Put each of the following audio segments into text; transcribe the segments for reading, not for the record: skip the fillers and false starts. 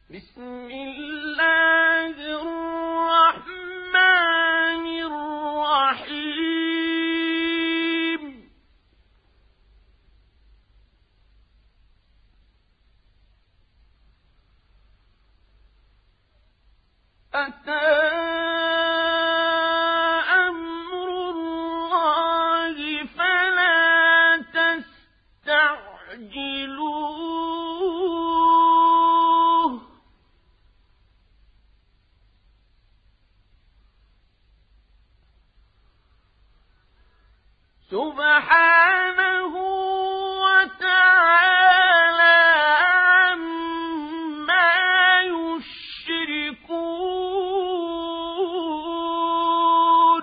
بسم الله الرحمن الرحيم أتى أمر الله فلا تستعجلوه سبحانه وتعالى عما يشركون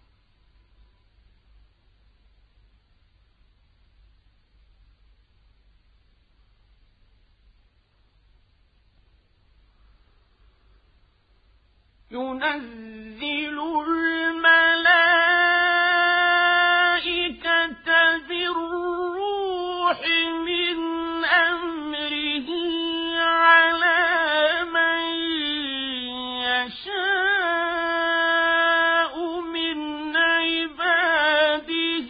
ينزل الملائكة بالروح من أمره على من يشاء من عباده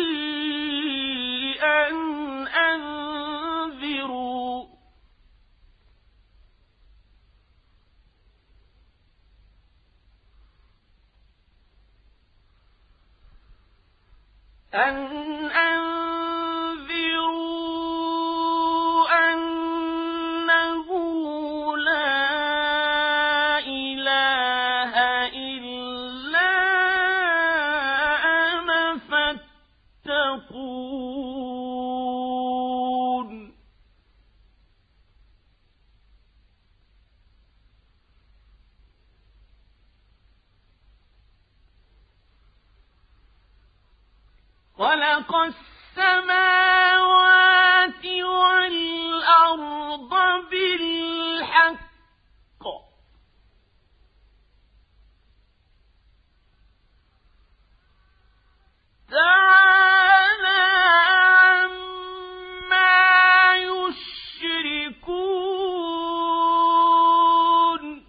أن أنذروا أنه لا إله إلا أنا فاتقون خلق السماوات والأرض بالحق تعالى عما يشركون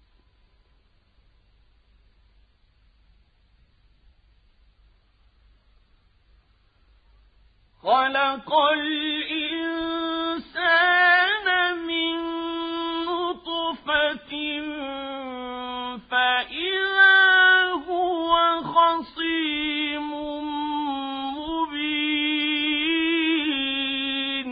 خلق الإنسان من نطفة فإذا هو خصيم مبين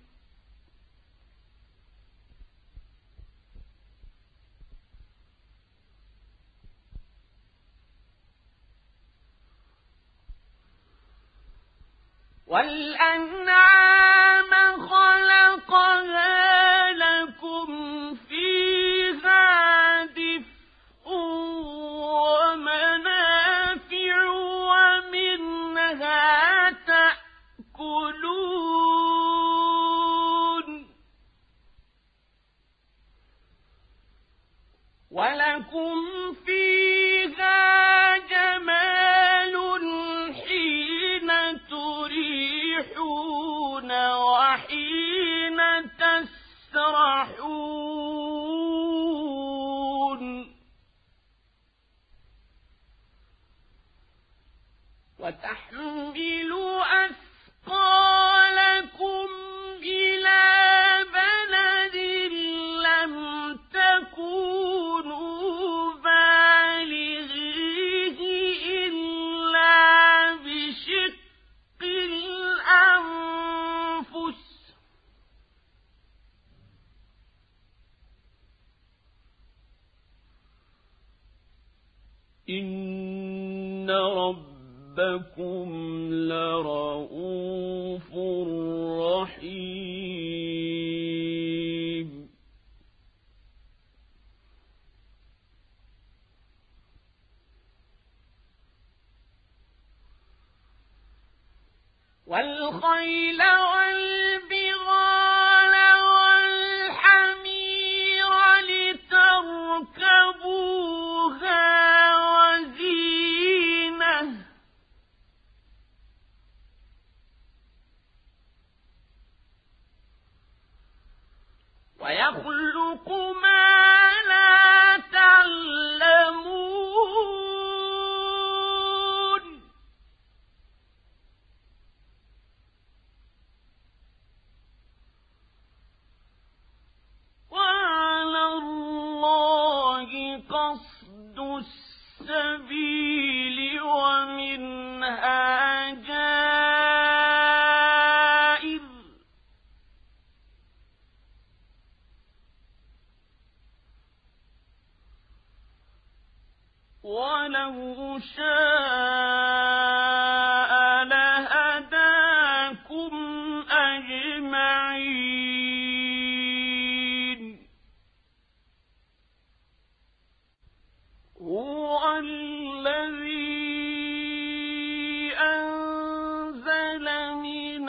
والأنعام خلقها لكم فيها دفء ومنافع ومنها تأكلون ولكم فيها جمال حين تريحون وحين تسرحون وتحمل أثقالكم إلى بلد لم تكونوا بالغيه إلا بشق الأنفس إن ربكم لرؤوف رحيم والخيل والبغال والحمير لتركبوها وزينة ويخلق يخلق ما لا تعلمون وعلى الله قصد السبيل ومنها جائر ولو شاء لهداكم أجمعين هو الذي أنزل من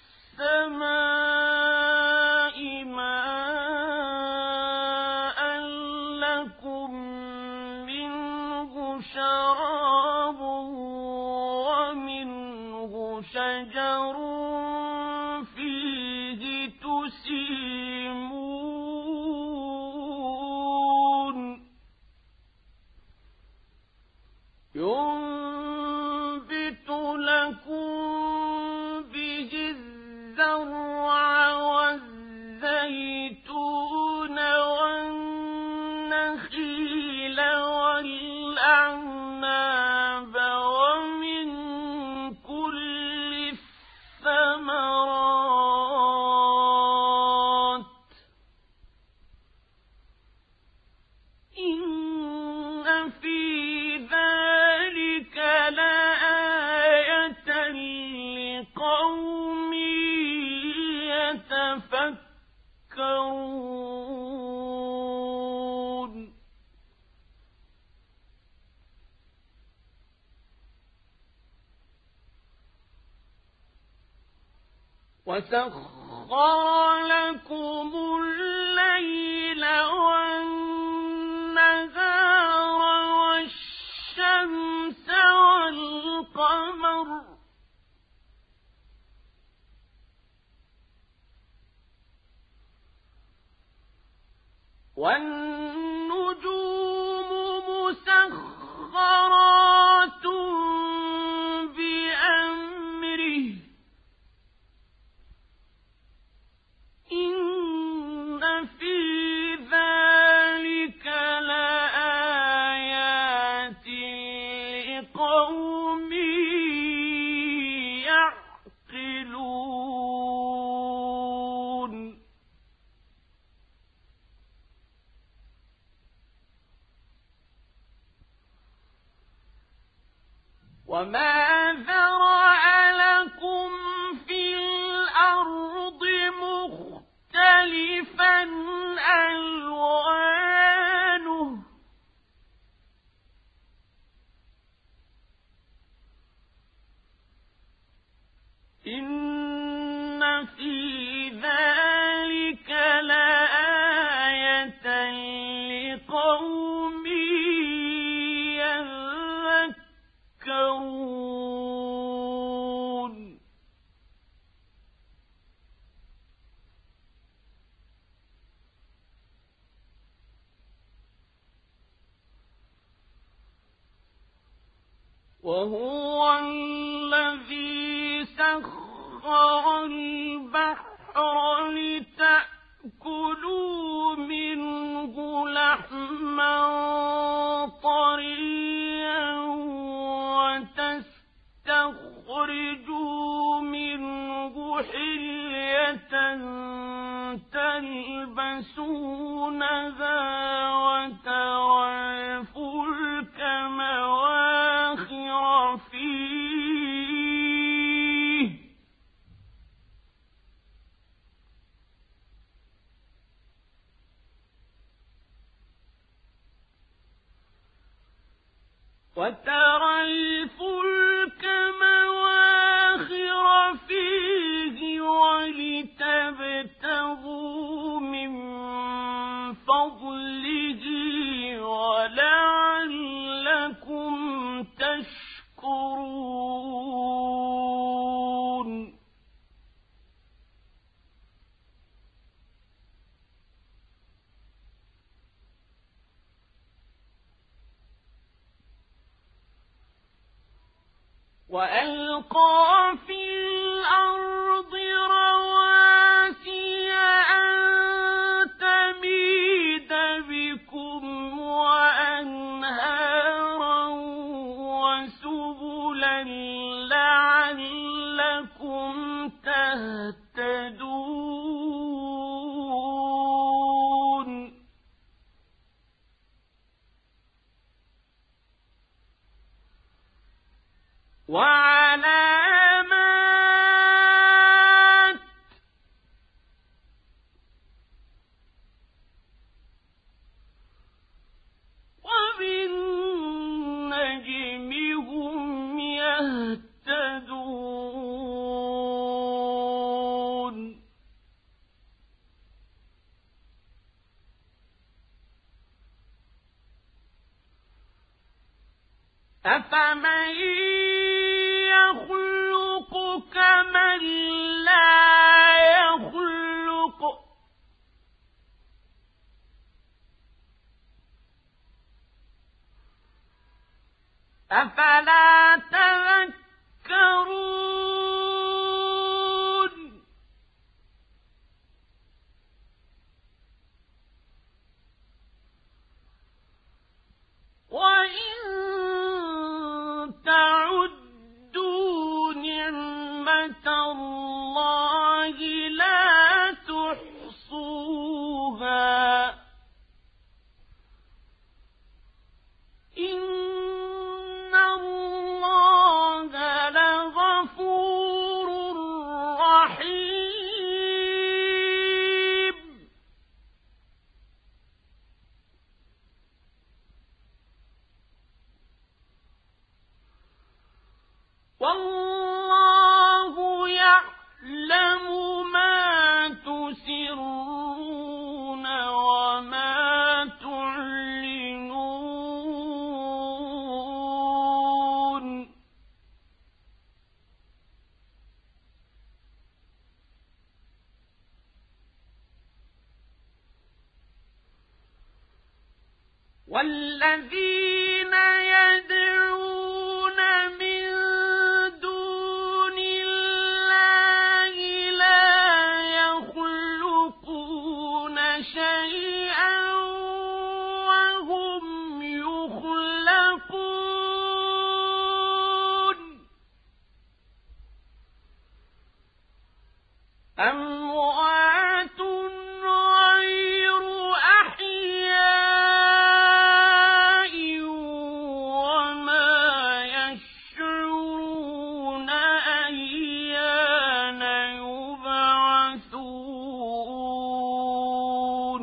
السماء ماء لكم منه شراب ومنه شجر فيه تسيمون ينبت لكم به الزرع والزيتون والنخيل والأعناب ومن كل الثمرات إن في ذلك لآية لقوم يتفكرون وسخر لكم الليل والنهار والشمس والقمر والنجوم مسخرات بأمره إن في ذلك لآيات لقوم يعقلون وما ذرأ لكم في الأرض مختلفا ألوانه إن في ذلك لآية لقوم يذكرون وهو الذي سخر البحر لتأكلوا منه لحما طريا وتستخرجوا منه حلية تلبسونها وترى الفلك مواخر فيه ولتبتغوا من فضله ولعلكم تشكرون وألقى في الأرض رواسي أن تميد بكم وأنهارا وسبلا لعلكم تهتدون وعلامات وبالنجم هم يهتدون أفمن يخلق كمن لا يخلق أفلا تذكرون وإن تعدوا نعمة الله لا تحصوها إن الله لغفور رحيم والله يعلم ما تسرون وما تعلنون والذين يدعون من دون الله لا يخلقون شيئا وهم يخلقون أموات غير أحياء وما يشعرون أيان يبعثون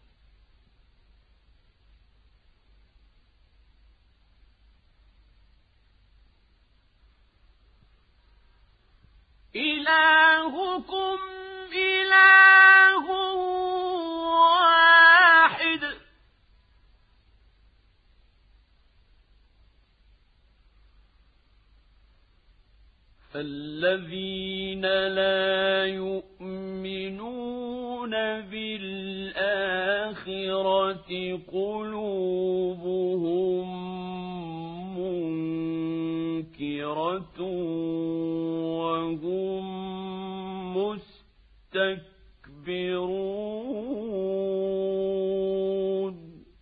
إلهكم إله واحد فالذين لا يؤمنون بالآخرة قلوبهم منكرة وهم مستكبرون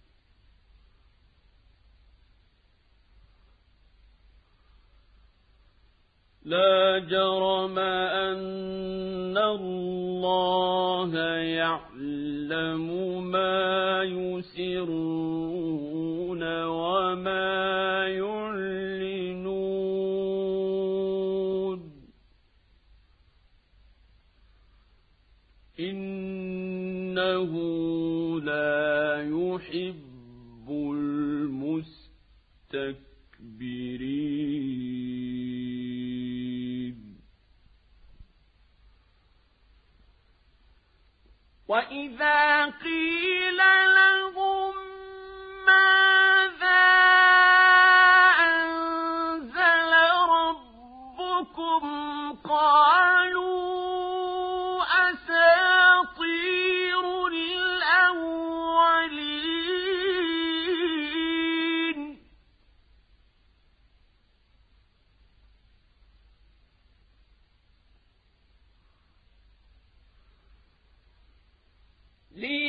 لا جرم أن الله يعلم ما يسرون وما يعلنون إنه لا يحب المستكبرين وإذا قيل لهم ماذا أنزل ربكم قالوا أساطير الأولين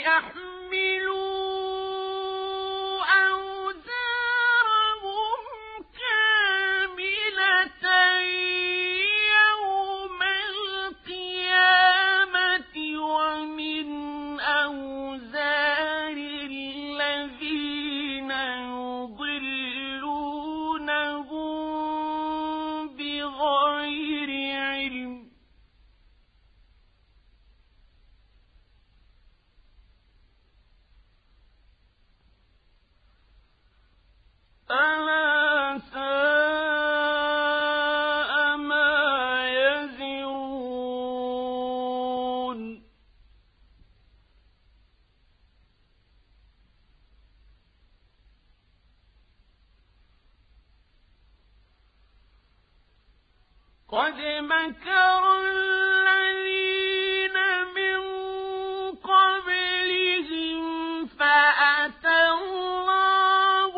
قد مكر الذين من قبلهم فأتى الله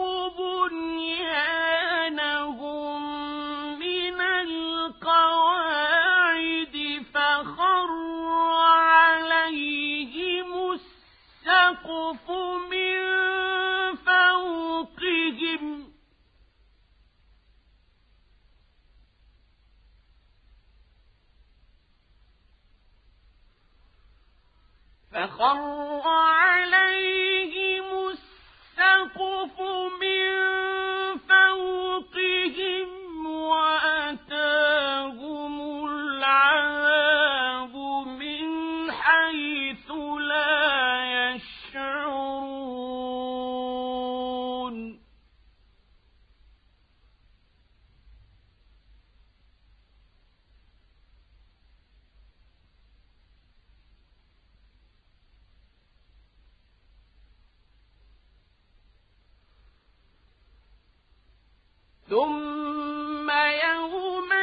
بنيانهم من القواعد فخر عليهم السقف من فوقهم وأتاهم العذاب من حيث لا يشعرون ثم يوم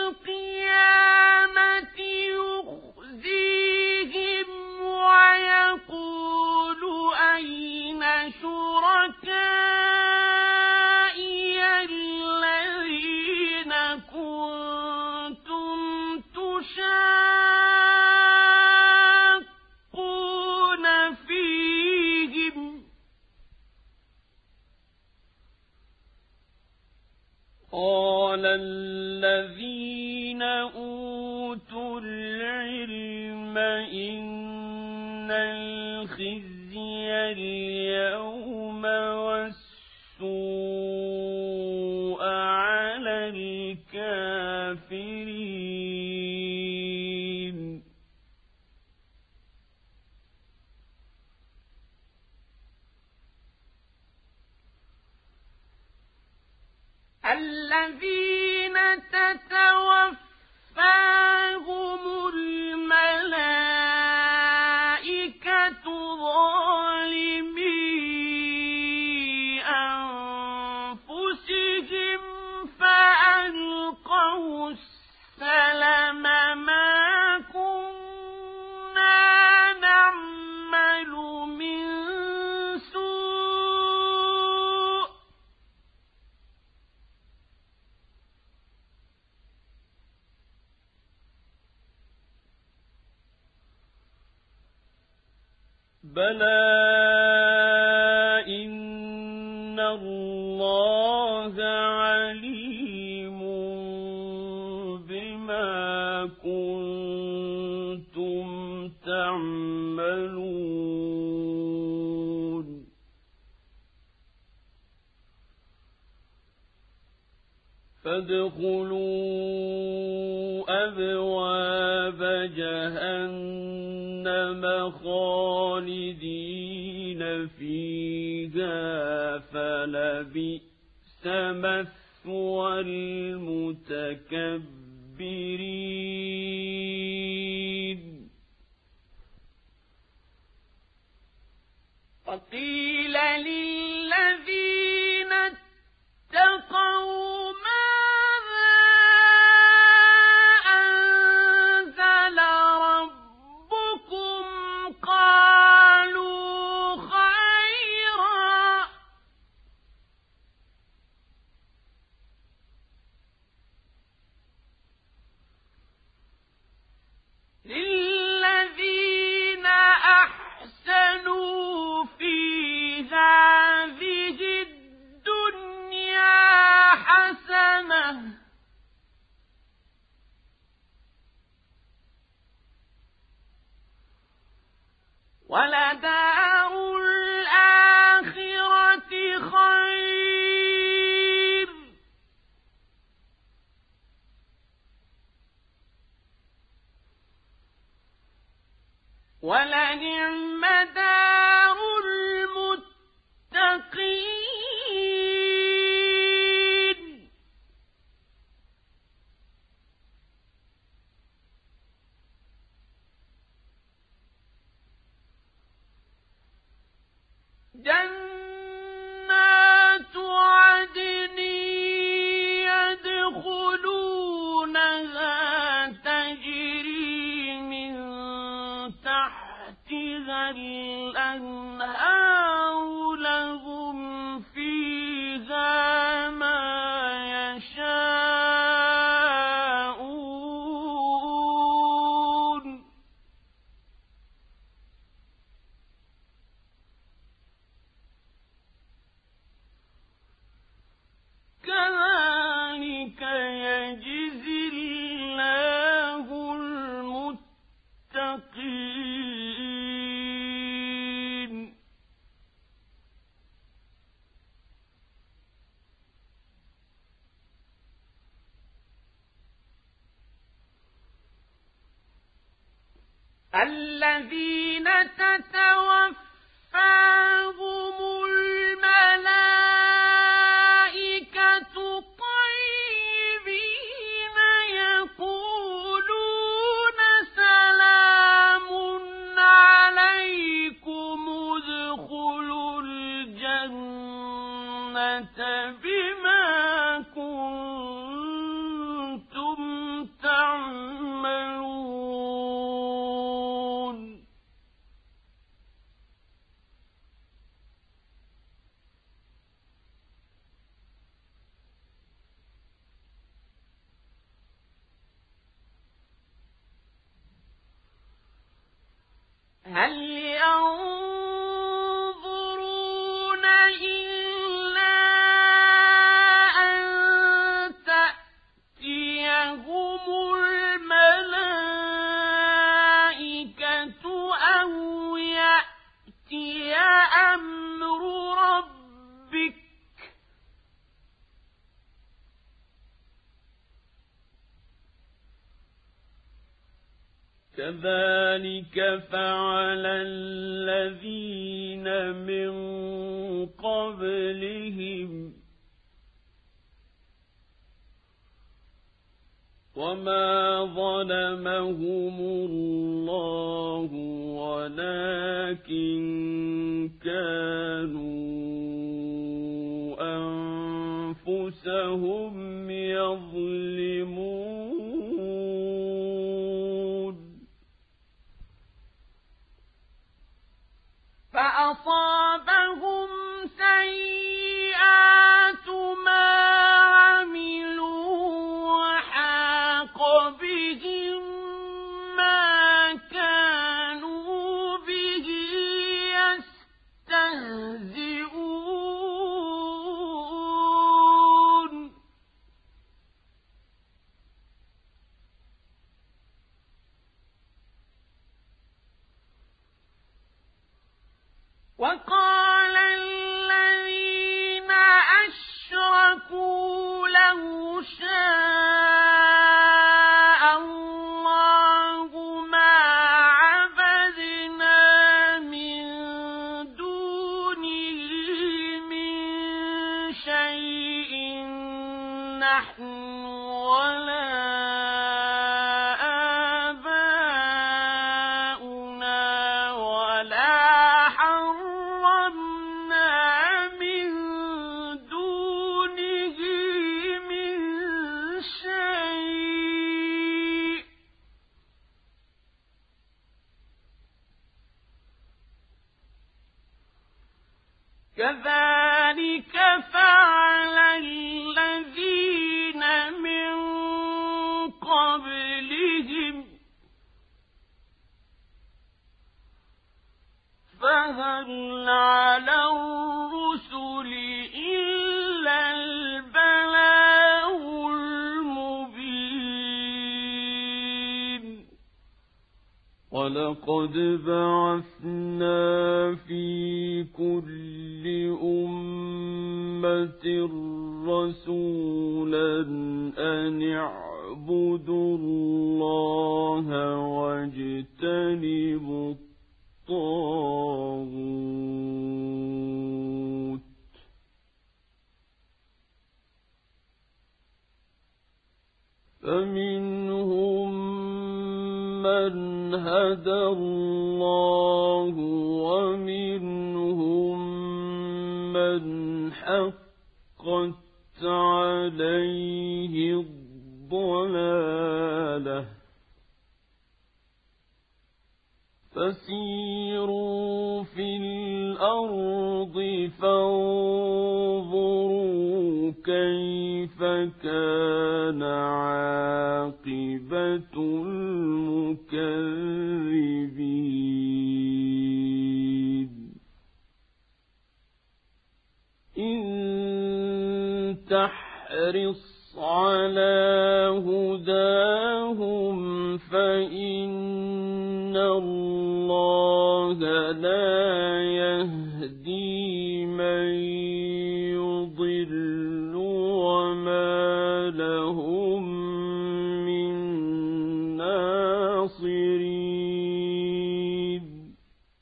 القيامة يخزيهم ويقول أين شركائي الذين كنتم تشاقون فيهم قال الذين أوتوا العلم إن الخزي اليوم والسوء على الكافرين الذين تتوفاهم الملائكة ظالمي أنفسهم فألقوا السلم ما كنا نعمل من سوء بلى إن الله عليم بما كنتم تعملون فادخلوا أبواب جهنم خالدين فيها فلبئس مثوى المتكبرين وقيل للذين اتقوا ماذا أنزل ربكم قالوا خيرا للذين أحسنوا جنات عدن يدخلونها تجري من تحتها الأنهار لهم فيها ما يشاءون كذلك يجزي الله المتقين الذين تتوفاهم الملائكة طيبين يقولون سلام عليكم ادخلوا الجنة بما كنتم تعملون هل ينظرون إلا أن تأتيهم الملائكة أو يأتي أمر ربك كذلك فعل الذين من قبلهم وما ظلمهم الله ولكن كانوا أنفسهم يظلمون فأصابهم سيئات ما عملوا وحاق بهم ما كانوا به يستهزئون وقال الذين أشركوا لو شاء الله ما عبدنا من دونه من شيء نحن ولا كذلك فعل الذين من قبلهم فهل على الرسل إلا البلاغ المبين ولقد بعثنا في كل أمة رسولا أن اعبدوا الله واجتنبوا الطاغوت فمنهم من هدى الله ومنهم من حقت عليه الضلالة فسيروا في الأرض فانظروا كيف كان عاقبة المكذبين إن تحرص على هداهم فإن الله لا يهدي من يضل وما لهم من ناصرين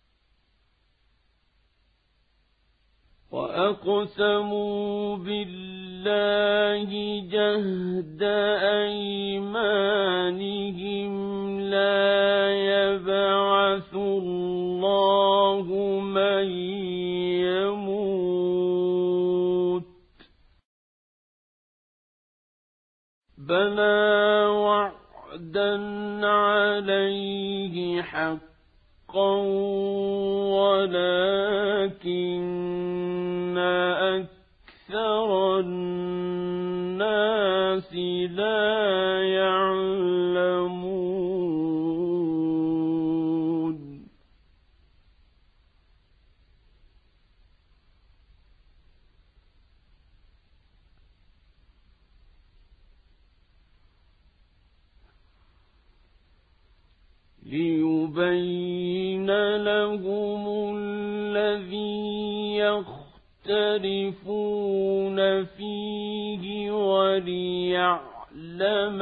وأقسموا بالله جهد أيمانهم لا يبعث الله من يموت بلى وعدا عليه حقا ولكن أكثر الناس لا يعلمون ليبين لهم الذي يختلفون فيه وليعلم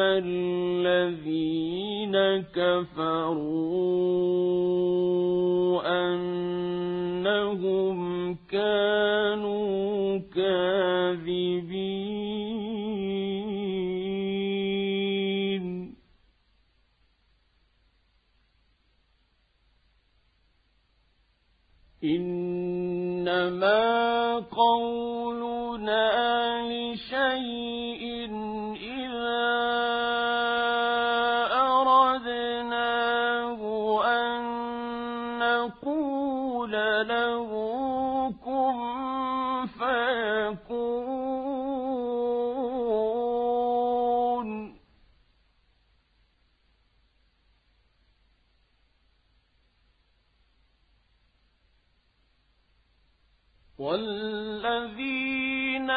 الذين كفروا أنهم كانوا كاذبين إنما قولنا لشيء إذا أردناه أن نقول له كن فيكون والذين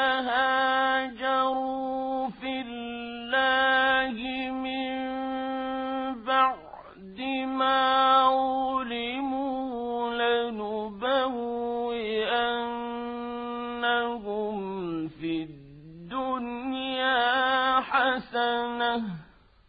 هاجروا في الله من بعد ما ظلموا لنبوئنهم في الدنيا حسنة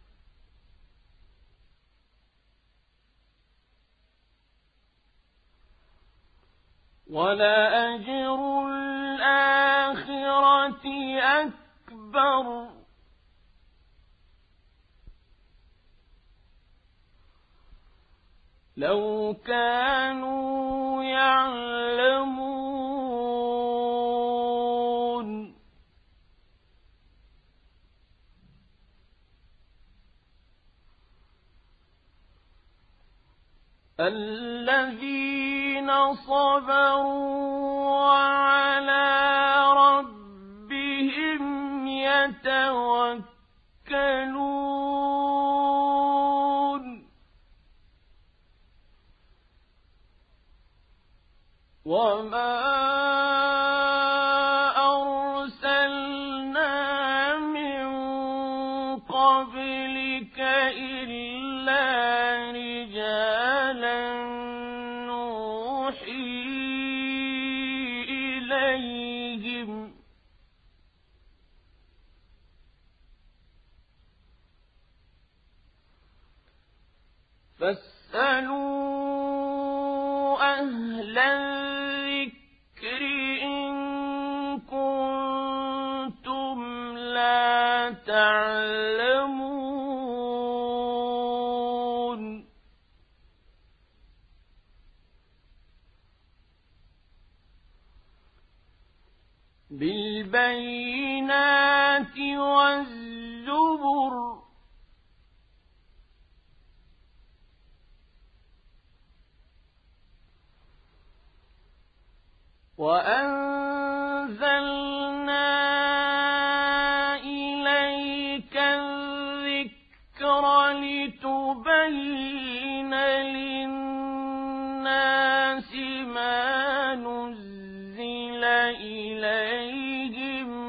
ولأجر الآخرة أكبر لو كانوا يعلمون الذين صبروا وعلى ربهم يتوكلون وما أرسلنا من قبلك إلا رجالا نوحي إليهم فاسألوا أهل الذكر إن كنتم لا تعلمون بالبينات والزبر وأنزلنا إليك الذكر لتبين للناس ما نزل إليهم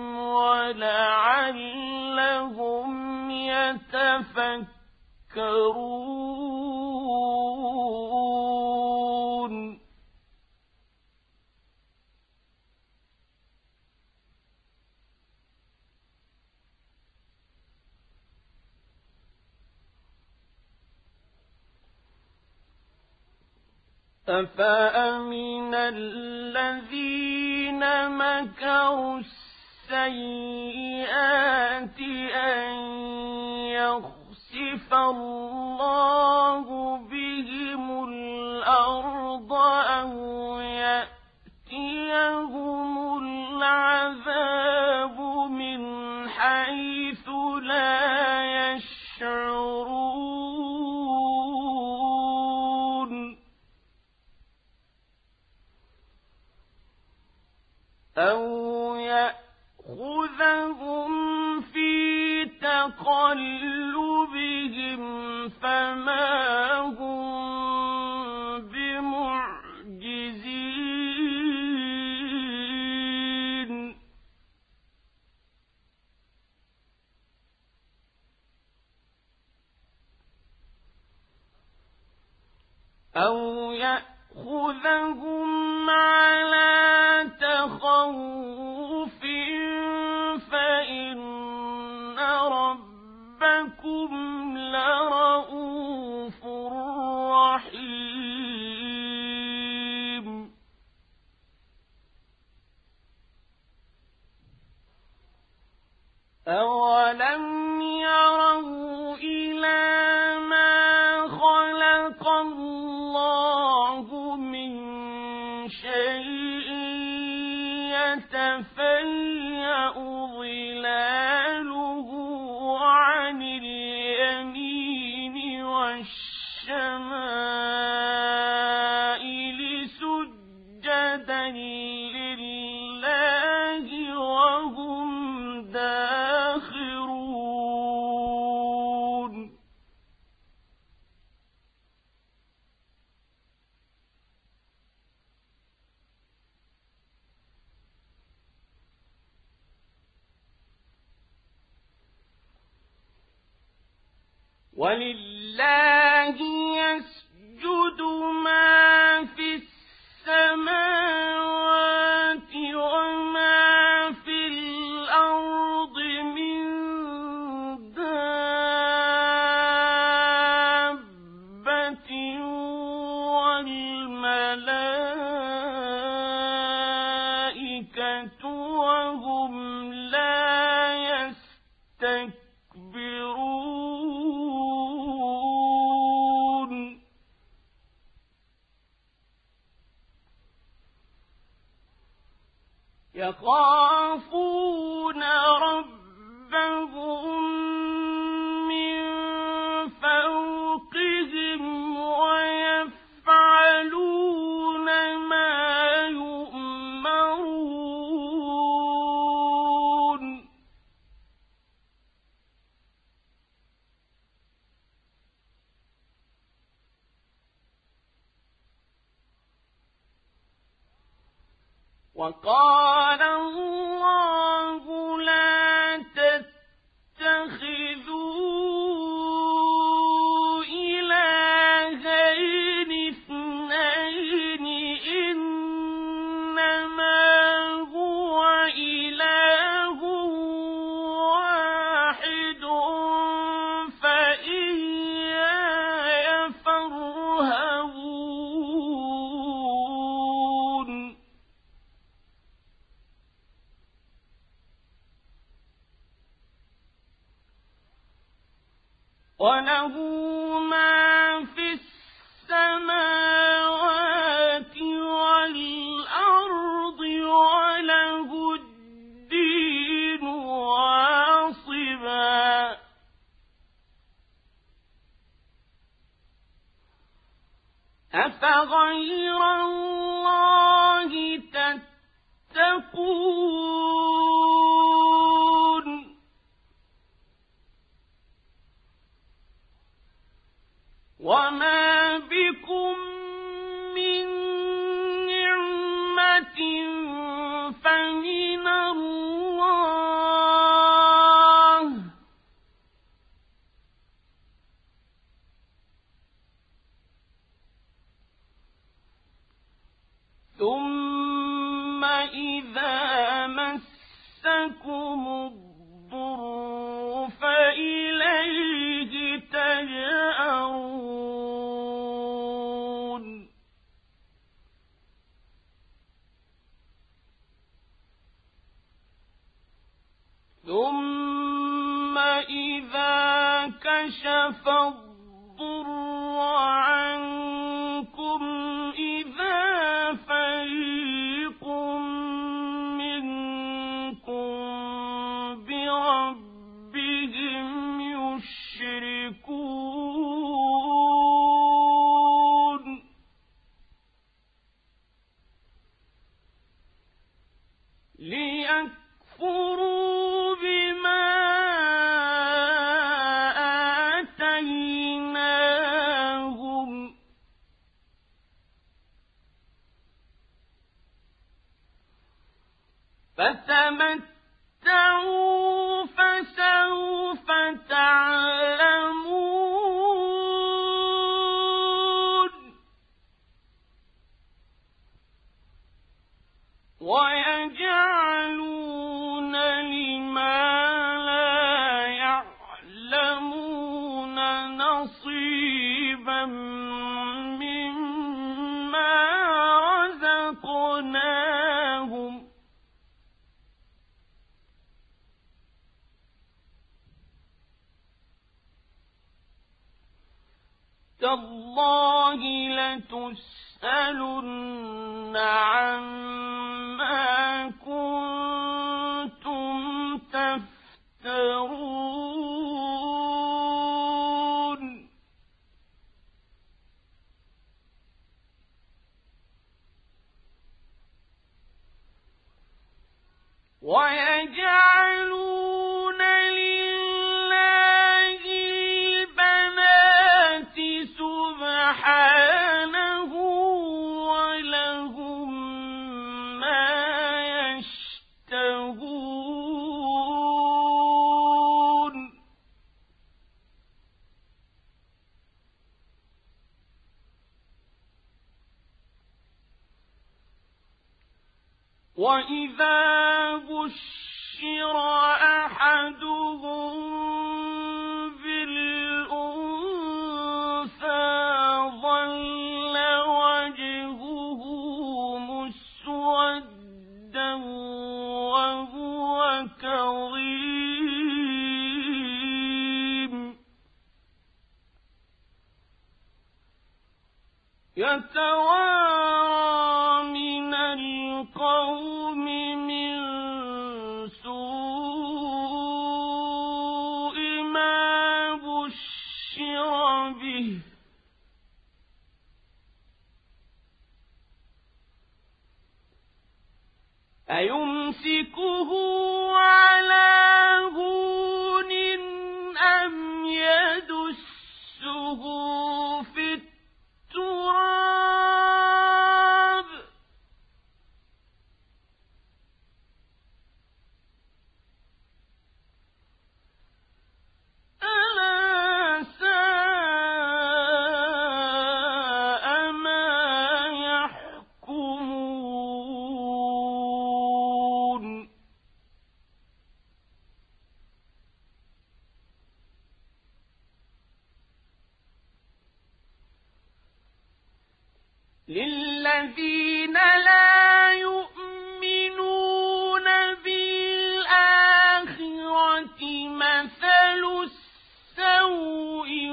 ولعلهم يتفكرون أفأمن الذين مكروا السيئات أن يخسف الله بهم الأرض أو يأتيهم العذاب من حيث لا يشعرون أو يأخذهم في تقلبهم فما هم بمعجزين أو يأخذهم على تخوف فإن ربكم لرؤوف رحيم أولم يروا إلى ما خلق الله من شيء يتفيأ ظلاله عن اليمين والشمائل سجدا لله وهم داخرون ولله يسجد ما في السماوات وما في الأرض من دابة والملائكة وهم لا يستكبرون يخافون ربهم من فوقهم ويفعلون ما يؤمرون وقال الله لا تتخذوا إلهين اثنين إنما هو إله واحد فإياي فارهبون وله ما في السماوات والأرض وله ثم إذا كشف الضر عنكم إذا فريق منكم بربهم يشركون ليكفروا بما آتيناهم فتمتعوا فسوف تعلمون ويجعلون لما لا يعلمون نصيبا مما رزقناهم تالله لتسألن عما كنتم تفترون ويجعلون لله البنات سبحانه ولهم ما يشتهون وإذا بشر أحدهم بالأنثى ظل وجهه مسودا وهو كظيم يتوارى من القوم من سوء ما بشر به أيمسكه على هون أم يدسه في التراب ألا ساء ما يحكمون للذين لا يؤمنون بالآخرة مثل السوء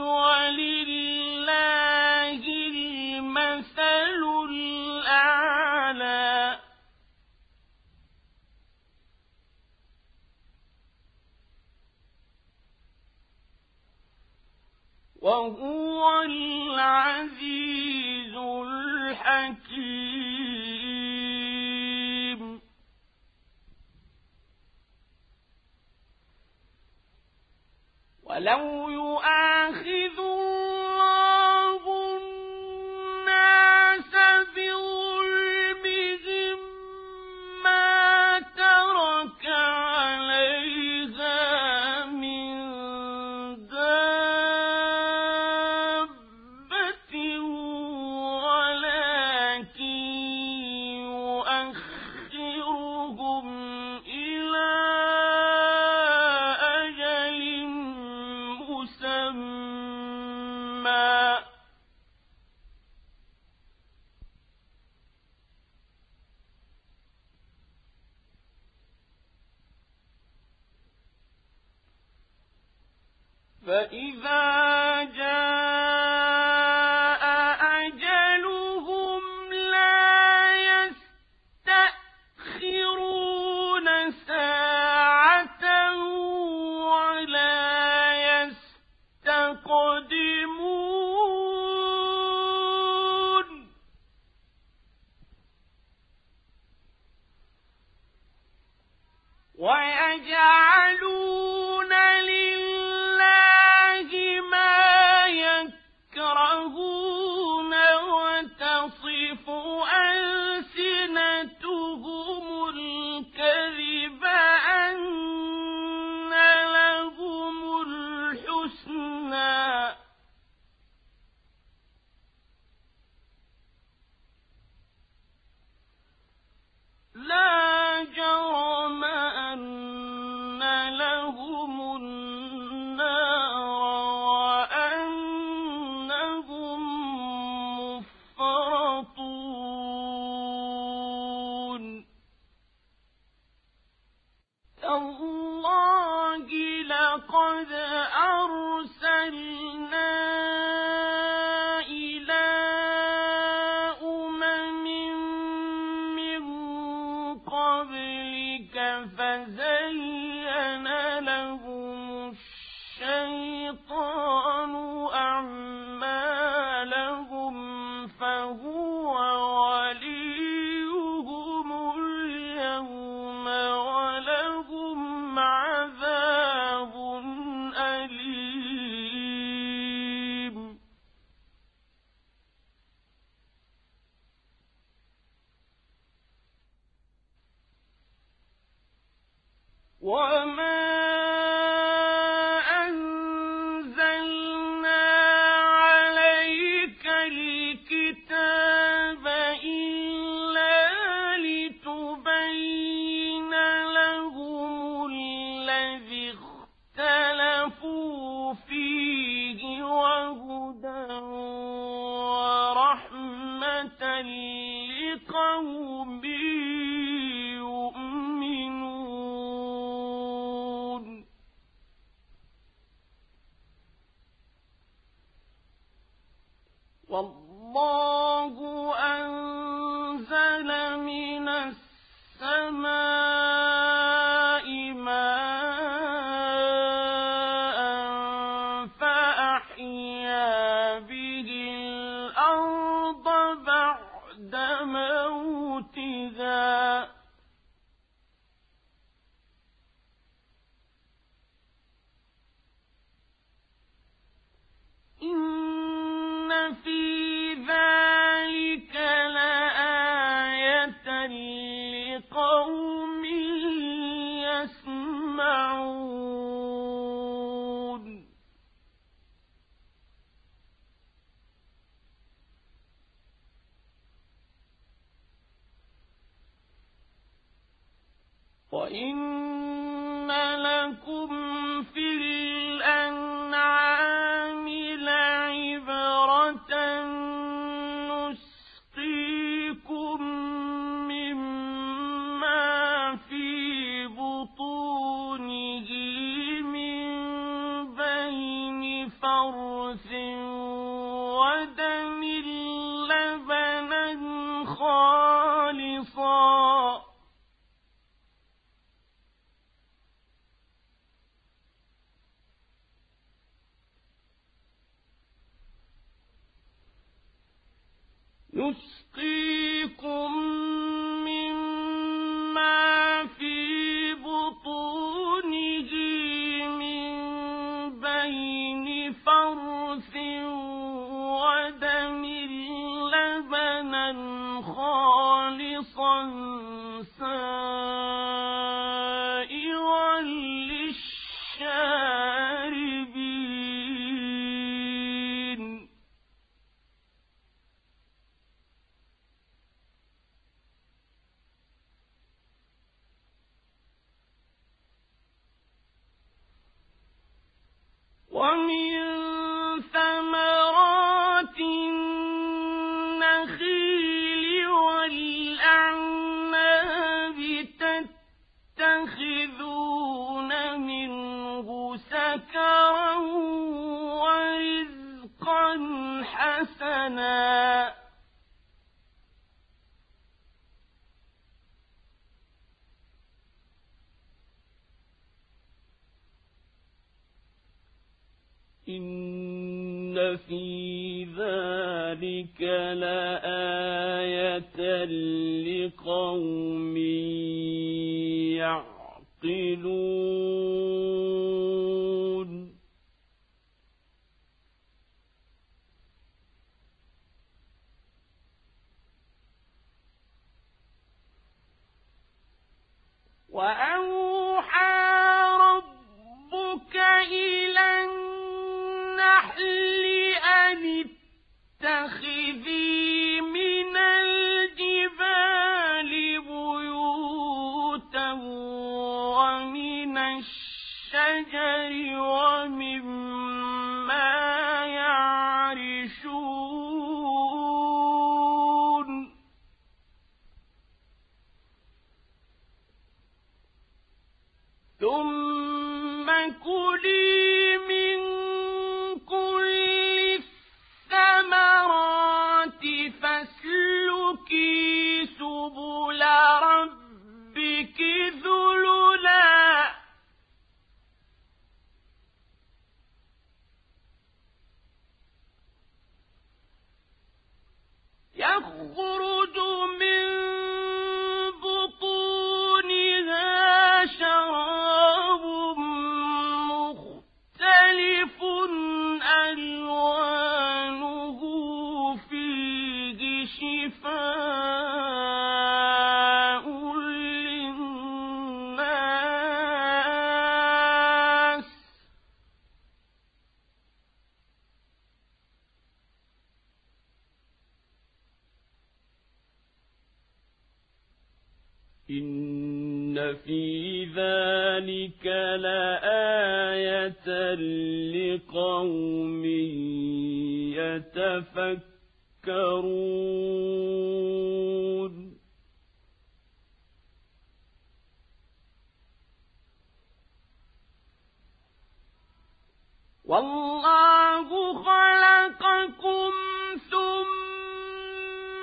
ولله المثل الأعلى وهو العزيز الحكيم ولو يؤاخذ الله الناس بظلمهم ما ترك عليها من دابة ولكن يؤخرهم إلى أجل مسمى فإذا جاء أجلهم لا يستأخرون ساعة ولا يستقدمون ويجعلون لله ما يكرهون وتصف ألسنتهم الكذب أن لهم الحسنى لا جرم أن لهم النار وأنهم مفرطون تالله لقد أرسلنا إلى أمم من قبلك فزين لهم الشيطان أعمالهم فهو وليهم اليوم ولهم عذاب أليم وما أنزلنا عليك الكتاب إلا لتبين لهم الذي اختلفوا فيه وهدى ورحمة لقوم يؤمنون والله أنزل من السماء ماء فأحيا به الأرض بعد موتها إن في ذلك لآية لقوم يسمعون وإن لكم في الأنعام لعبرة نسقيكم مما في بطونه من بين فرث ودم لبنا خالصا نسقيكم مما في بطونه من بين فرث ودم لبنا خالصا سائغا للشاربين ومن ثمرات النخيل والأعناب تتخذون منه سكرا لنا إن في ذلك لآية لقوم يعقلون وأوحى ربك إلى النحل أن اتخذي من الجبال بيوتا ومن الشجر ومما يعرشون ثم كلي من كل الثمرات فاسلكي سبل ربك ذللا يخرج من بطونها شراب مختلف ألوانه فيه شفاء للناس إن في ذلك لآية لقوم يتفكرون والله خلقكم ثم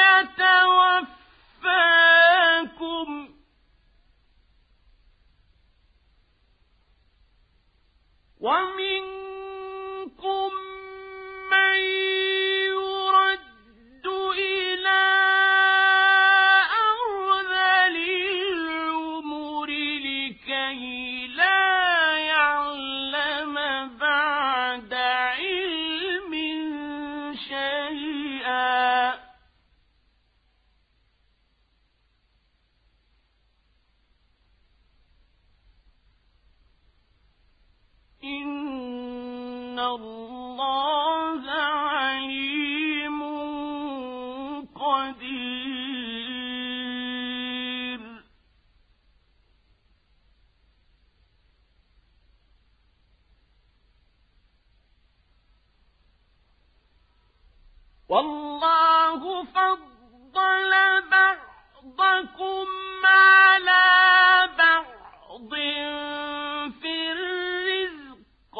يتوفاكم ومنكم من يرد إلى أرذل العمر لكي لا يعلم بعد علم شيئا إن الله عليم قدير والله فضل بعضكم على بعض في الرزق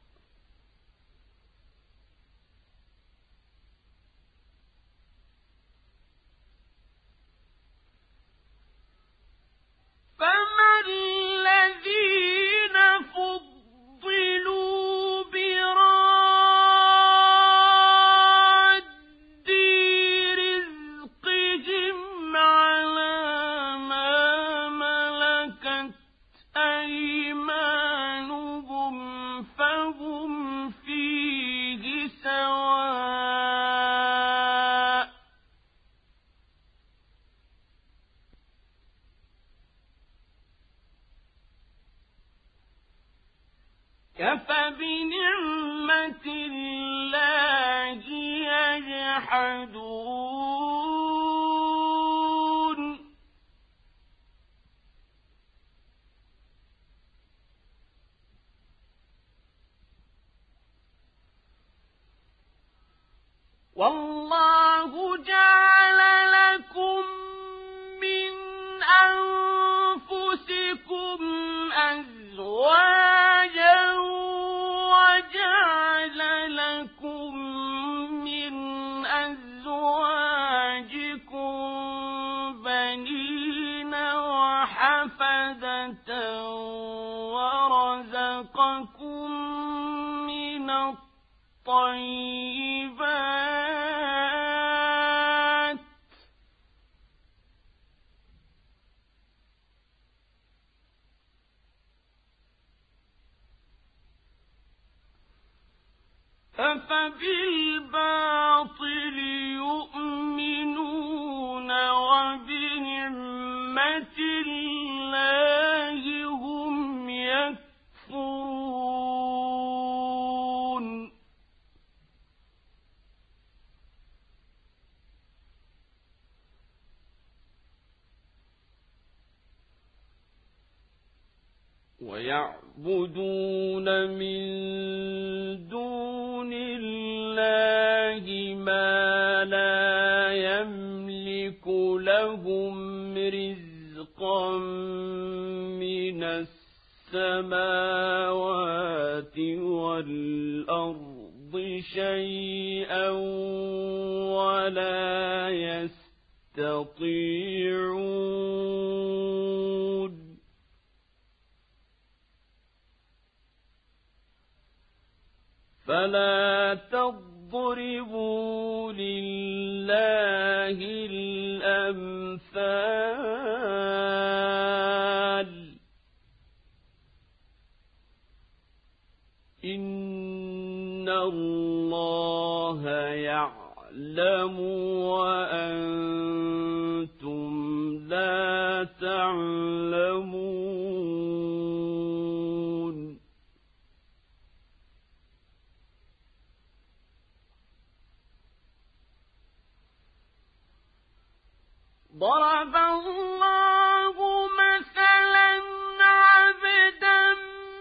فما الذين فضلوا براد رزقهم على ما ملكت أيمانهم فهم فيه سواء أفبنعمة الله يجحدون والله جعل لكم من أنفسكم أزواجا وجعل لكم من الطيبات أفبالباطل يؤمنون وبنعمة الله هم يكفرون ويعبدون من دون الله ما لا يملك لهم رزقا من السماوات والأرض شيئا ولا يستطيعون فلا تضربوا لله الأمثال إن الله يعلم وأنتم لا تعلمون ضرب الله مثلا عبدا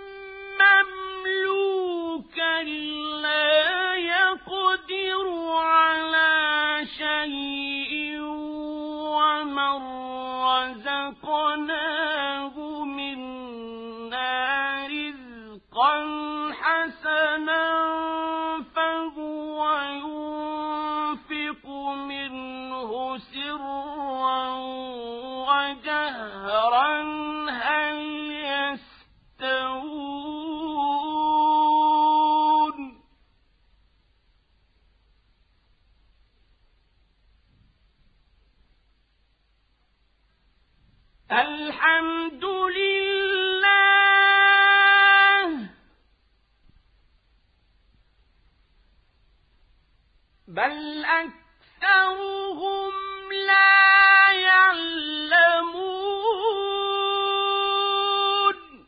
مملوكا لا يقدر على شيء ومن رزقناه منا رزقا حسنا فهو ينفق منه سرا وجهرا هل يستوون الحمد لله بل أكثرهم لا يعلمون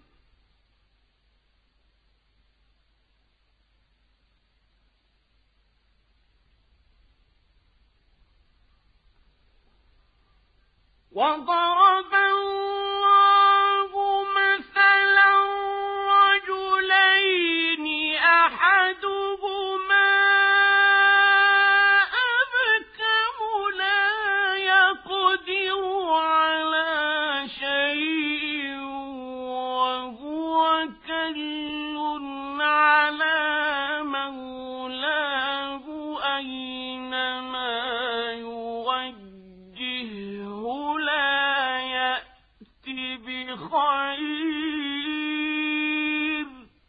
وضرب الله مثلا رجلين أحدهما أبكم لا يقدر على شيء وهو كل على مولاه أينما يوجهه لا يأتي بخير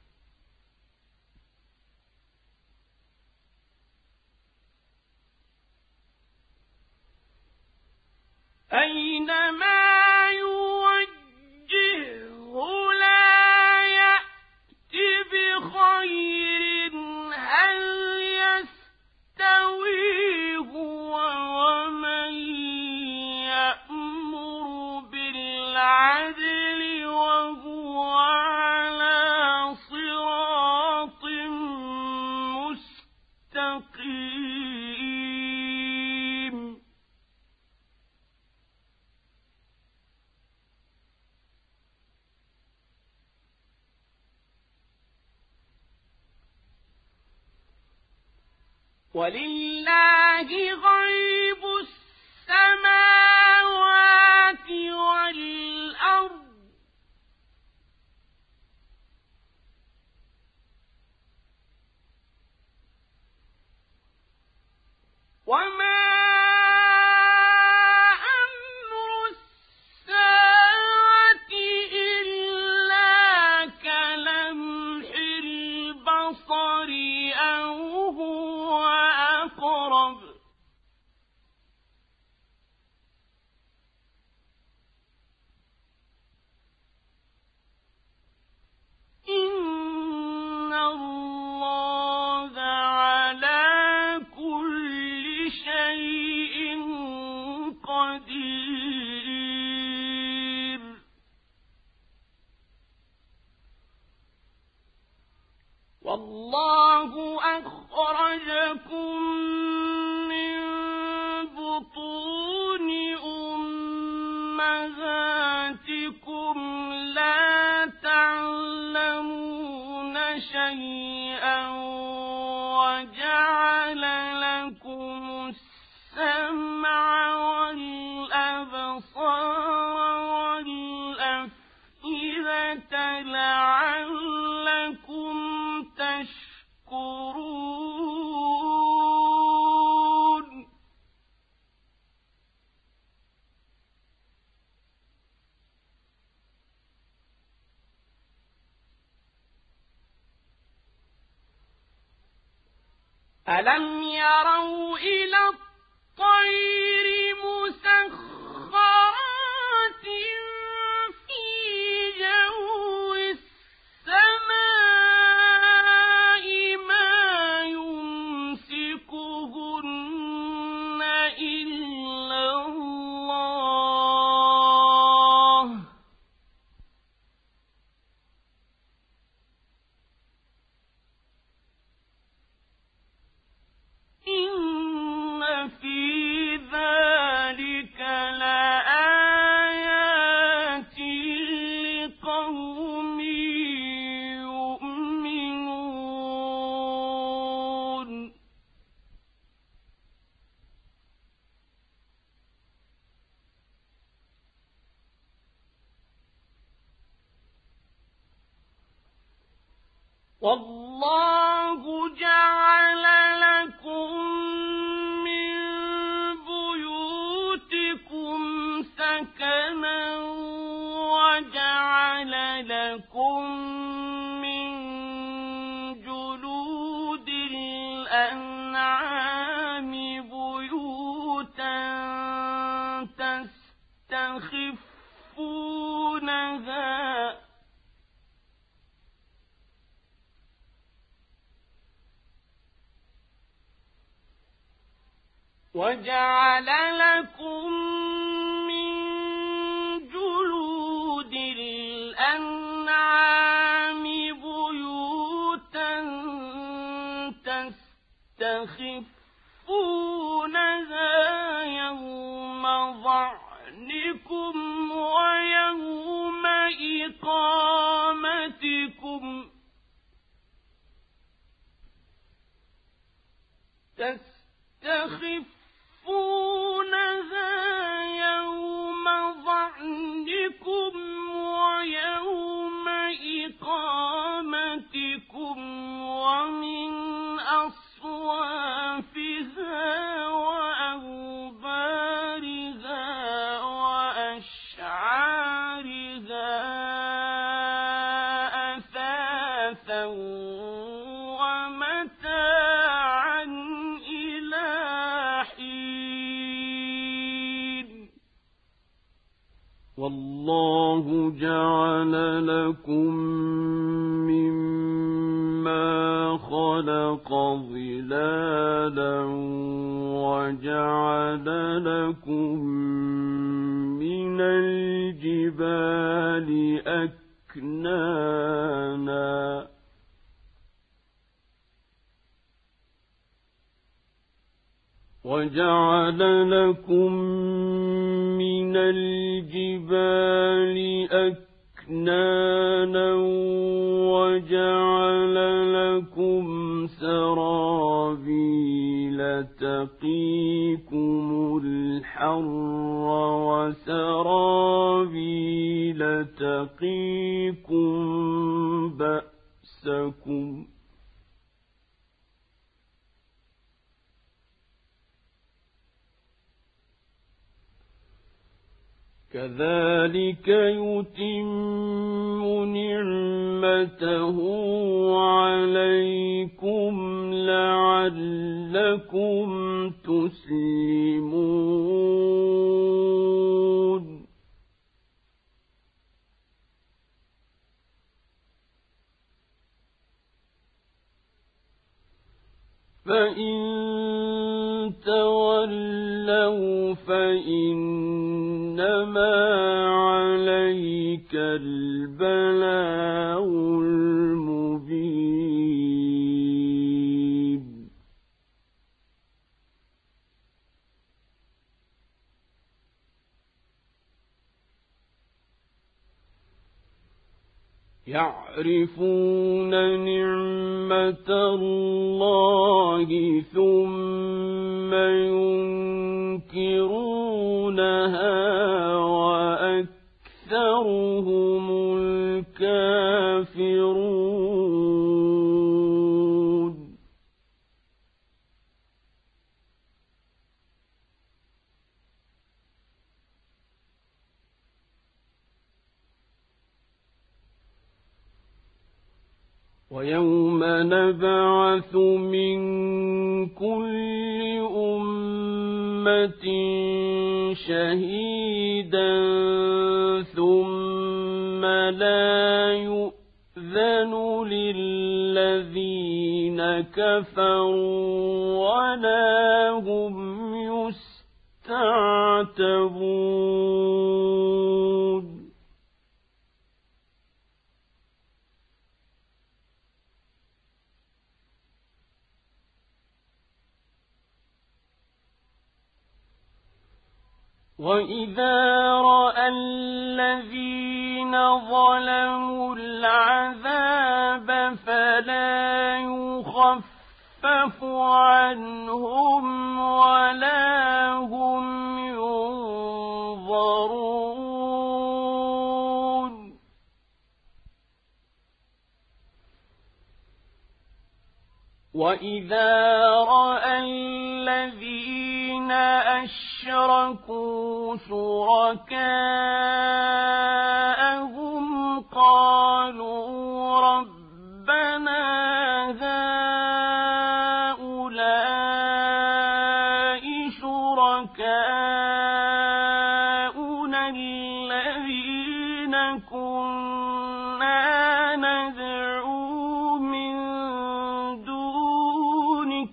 أينما يوجهه لا يأتي بخير هل يستوي هو ومن يأمر بالعدل وهو على صراط مستقيم ولله غيب السماوات والأرض وما أمر الساعة إلا كلمح البصر أو هو والله أخرجكم من بطون أمهاتكم لا تعلمون شيئا وجعل لكم السمع والأبصار والأفئدة لعلكم تشكرون ألم يروا إلى الطير مسخرات في جو السماء ما يمسكهن إلا الله إن في ذلك لآيات لقوم يؤمنون والله جعل لكم من بيوتكم سكنا وجعل لكم من جلود الأنعام بيوتا تستخفونها وجعل لكم من جلود الأنعام بيوتا تستخفونها يوم ظعنكم ويوم إقامتكم تستخفونها يوم ظعنكم ويوم إقامتكم ومن أصوافها وأوبارها وأشعارها أثاثا ومتاعا إلى حين والله جعل لكم مما خلق ظلالا وجعل لكم من الجبال أكنانا وجعل لكم من الجبال أكنانا وجعل لكم سرابيل تقيكم الحر وسرابيل تقيكم بأسكم كذلك يتم نعمته عليكم لعلكم تسلمون فإن تولوا فإنما عليك البلاغ المبين يعرفون نعمة الله ثم ينكرونها وأكثرهم الكافرون. ويوم نبعث من كل أمة شهيدا ثم لا يؤذن للذين كفروا ولا هم يستعتبون. وَإِذَا رَأَى الَّذِينَ ظَلَمُوا الْعَذَابَ فَلَا يُخَفَّفُ عَنْهُمْ وَلَا هُمْ يُنظَرُونَ. وَإِذَا رَأَى الَّذِينَ أشركوا شركاءهم قالوا ربنا هؤلاء شركاؤنا الذين كنا ندعو من دونك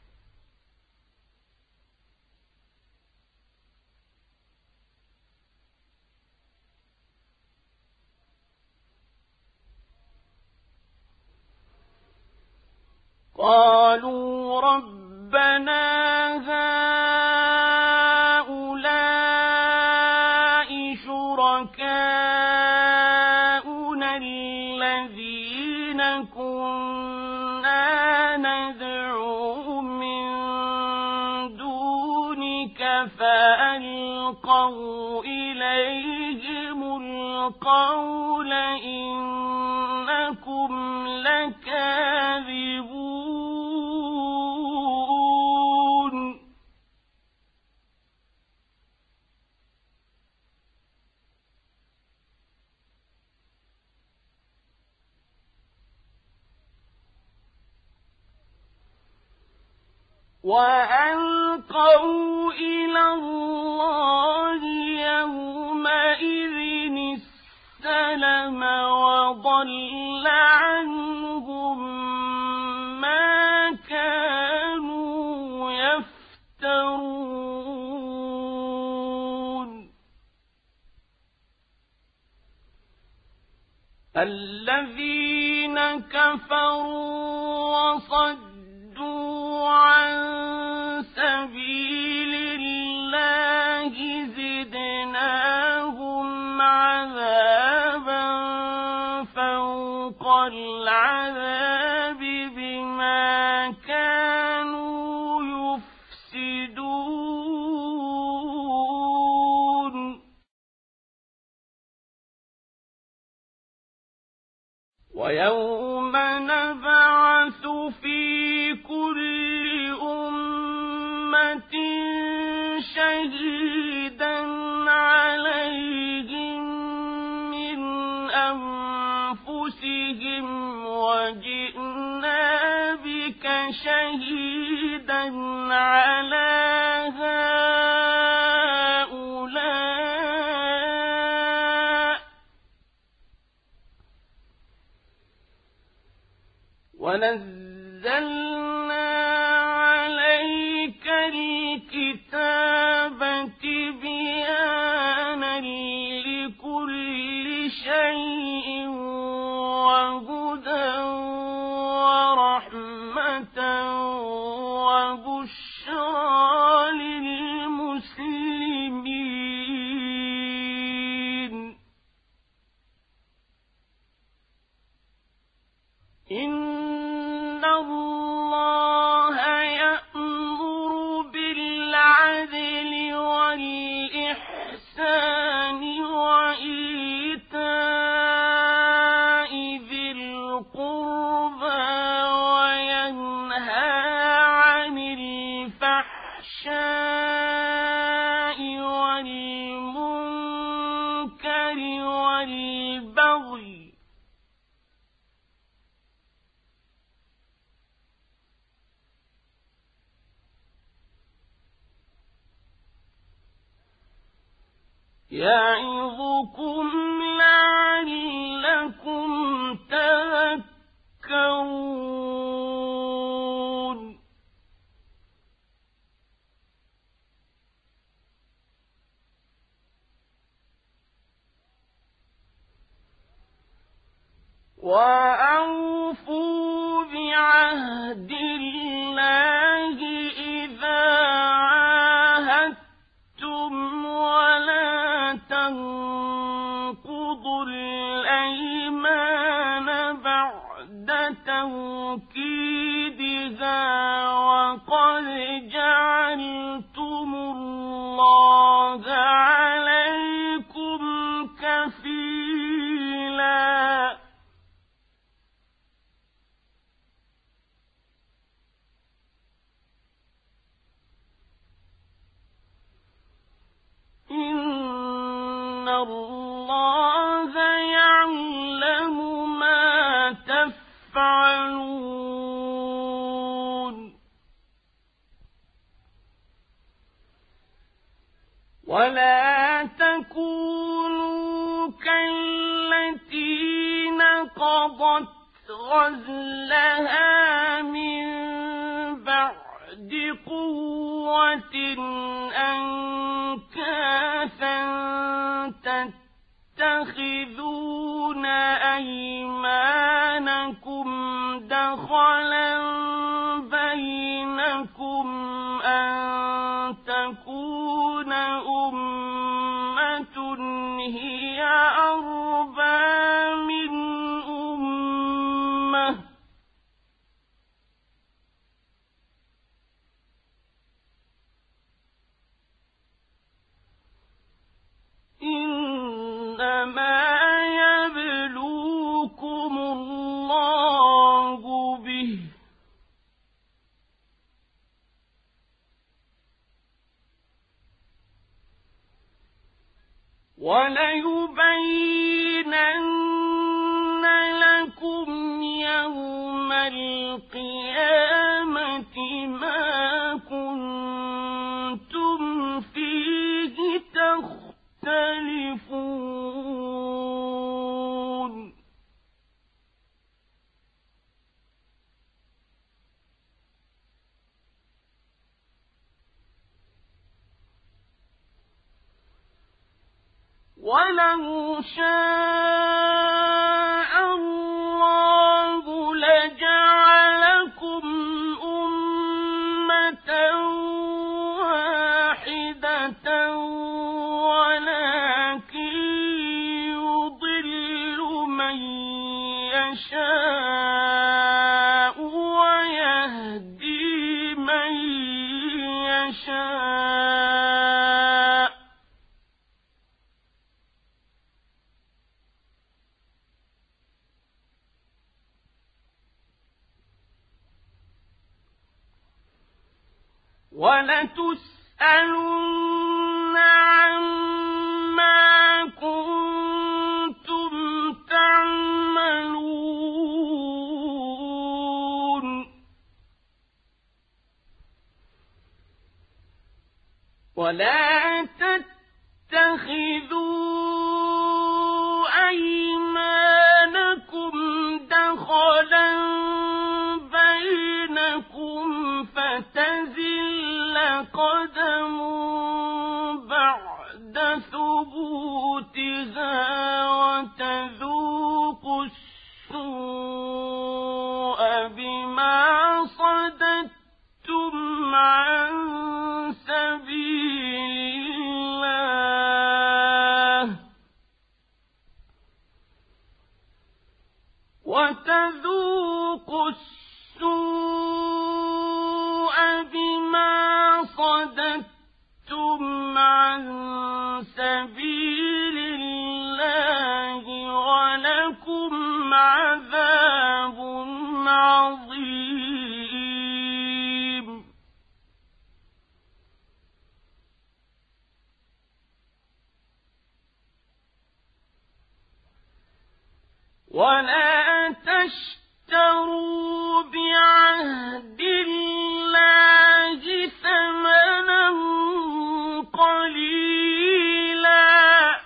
قالوا ربنا هؤلاء شركاؤنا الذين كنا ندعو من دونك فألقوا إليهم القول إنكم لكاذبون. وألقوا إلى الله يومئذ السلم وضل عنهم ما كانوا يفترون. الذين كفروا وصدوا عن سبيل الله زدناهم عذابا فوق العذاب بما كانوا يفسدون. ويوم نبعث في كل أمة شهيدا عليهم من أنفسهم وجئنا بك شهيدا على هؤلاء ونزلنا عليك الكتاب تبيانا لكل شيء وهدى ورحمة وبشرى للمسلمين. إن الله يأمر بالعدل والإحسان وإيتاء ذي القربى وينهى عن الفحشاء والمنكر والبغي يعظكم لعلكم تذكرون. وأوفوا بعهد الله إذا عاهدتم ولا تنقضوا الأيمان بعد توكيدها وقد جعلتم الله عليكم كفيلا. إن الله يعلم ما تفعلون. ولا تكونوا كالتي نقضت غزلها من بعد قوة أنكاثا تتخذون أيمانكم دخلا بينكم أن تكون أمة هي أربى من أمة إنما يبلوكم الله به وليبينن لكم يوم القيامة ما كنتم فيه تختلفون. ولو شاء الله لجعلكم أمة واحدة ولكن يضل من يشاء ويهدي من يشاء ولتسألن عما كنتم تعملون. ولا تتخذوا أيمانكم دخلا بينكم فتزل قدم بعد ثبوتها وتذوقوا السوء بما صددتم عن سبيل الله وتذوقوا ذوقوا السوء بما صددتم عن سبيل الله ولكم عذاب عظيم. ولا تشتروا بعهد الله ثمنا قليلا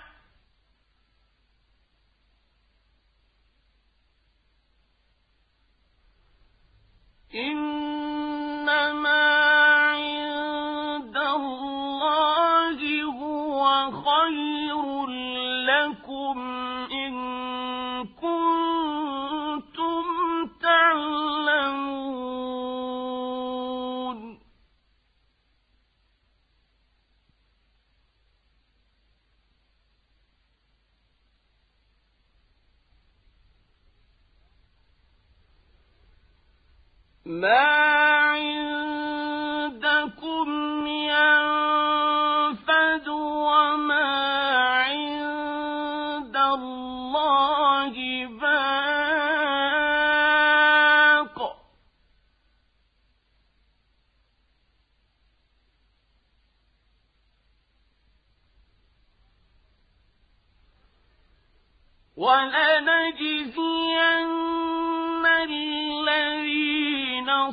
إنما عند الله هو خير لكم إن كنتم تعلمون. ما عندكم ينفد وما عند الله باق ولنجزين الذين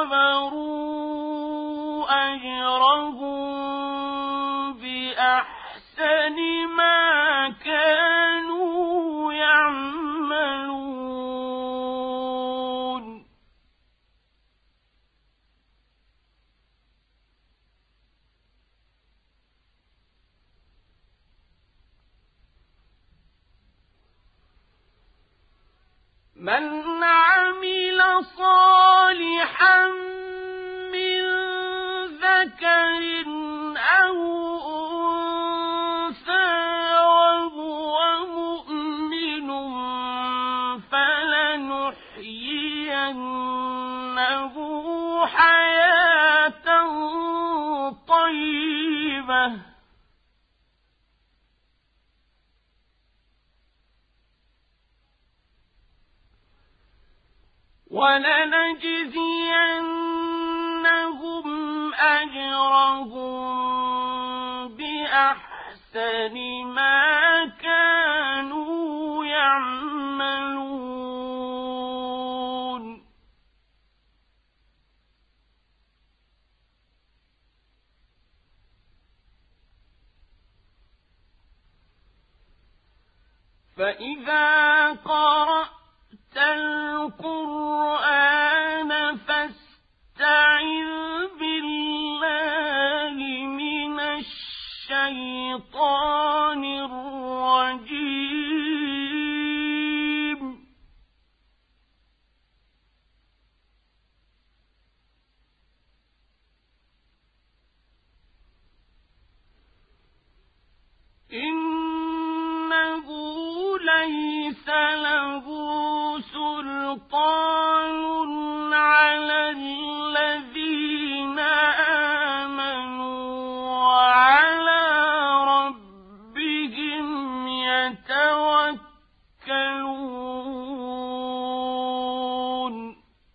صبروا أجرهم بأحسن ما كانوا يعملون. من عمل صالحا من ذكر أو أنثى وهو مؤمن فلنحيينه حياة طيبة ولنجزينهم أجرهم بأحسن ما كانوا يعملون. فإذا قرأت القرآن فاستعذ بالله من الشيطان الرجيم. إنه ليس له سلطان على الذين آمنوا وعلى ربهم يتوكلون.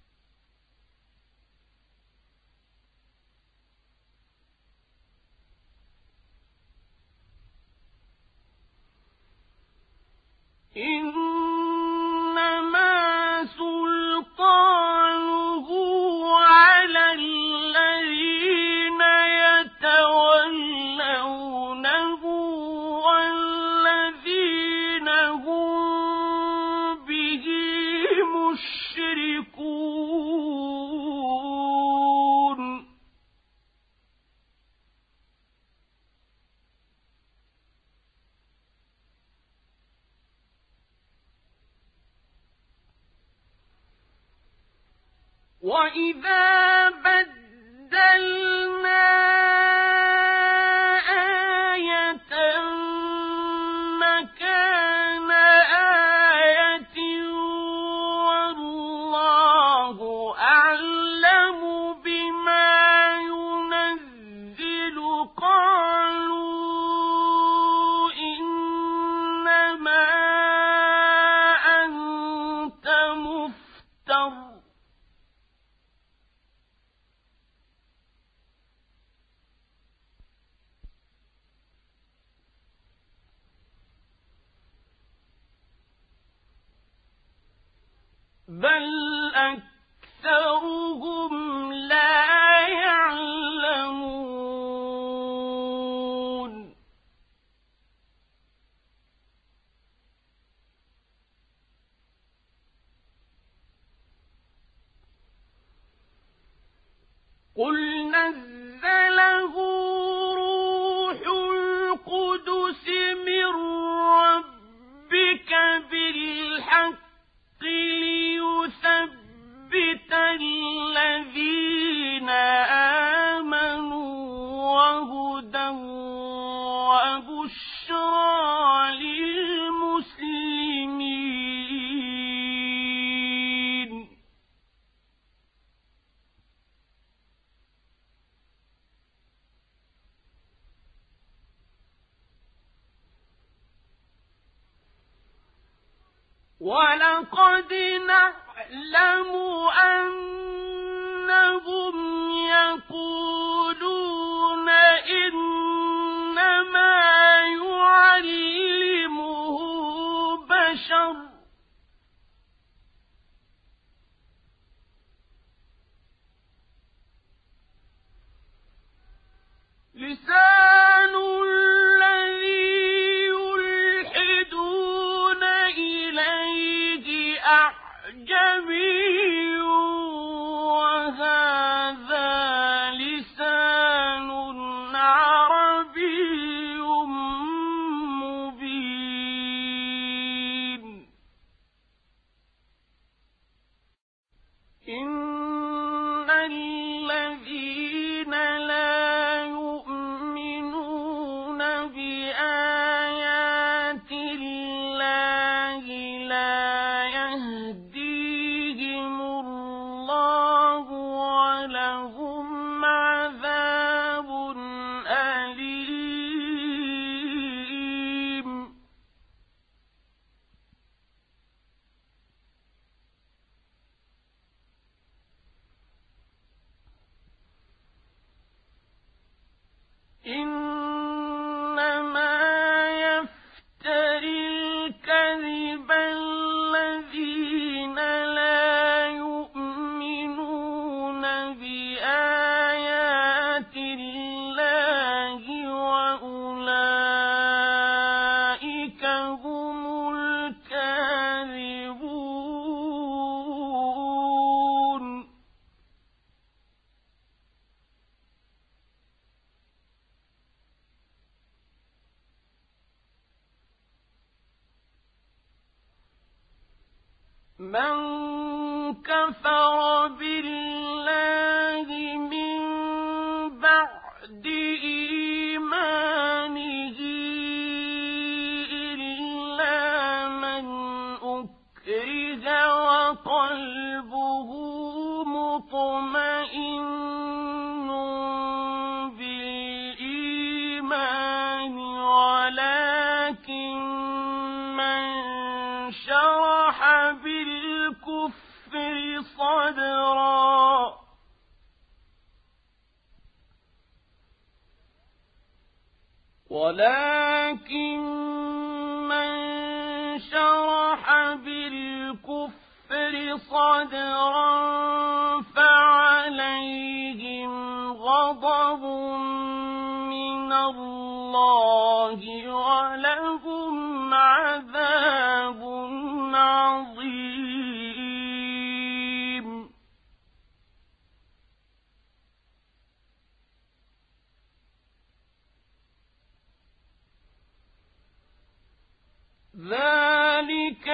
إنما سلطانه على الذين يتولونه والذين هم به مشركون. وَإِذَا بَدَّلْنَا آيَةً مَكَانَ آيَةٍ وَاللَّهُ بل أكثرهم لا يعلمون قل نزله روح القدس من ربك بالحق ليثبت الذين آمنوا وهدى وبشرى للمسلمين ولقد نعلم أنهم يقولون إنما يعلمه بشر لسان الذي يلحدون إليه أعجمي وهذا لسان عربي مبين إن الذين لا يؤمنون بآيات الله لا يهديهم الله ولهم عذاب أليم إنما يفتري الكذب الذين لا يؤمنون بآيات الله وأولئك هم الكاذبون من كفر بالله من بعد إيمانه إلا من أكره وقلبه مطمئن بالإيمان ولكن من شرح بالكفر صدرا فعليهم غضب من الله ولهم عذاب عظيم ذلك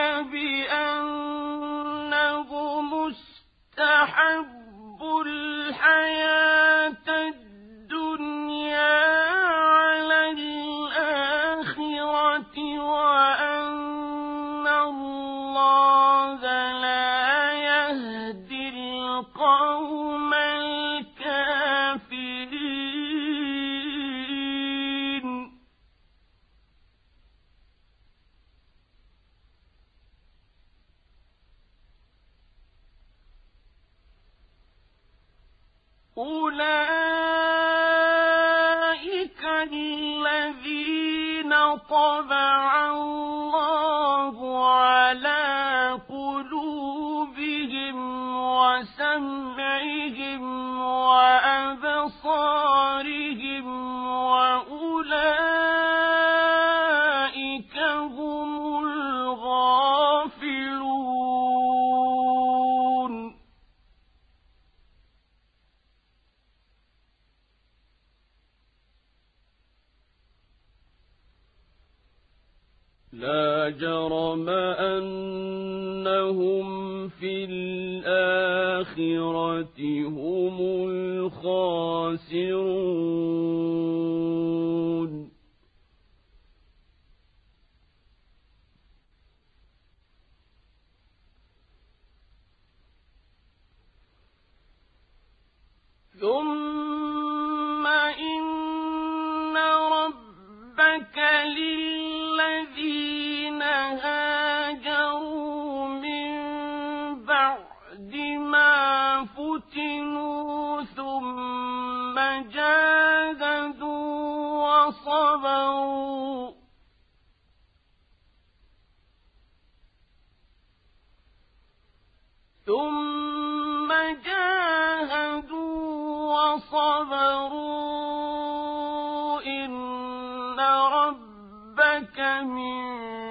بأنهم استحبوا الحياة الدنيا على الآخرة وأن الله لا يهدي القوم الكافرين أولئك الذين طبع الله على قلوبهم أنهم في الآخرة هم الخاسرون ثم إن ربك للذين هاجروا من بعد ما فتنوا ثم جاهدوا وصبروا إن ربك من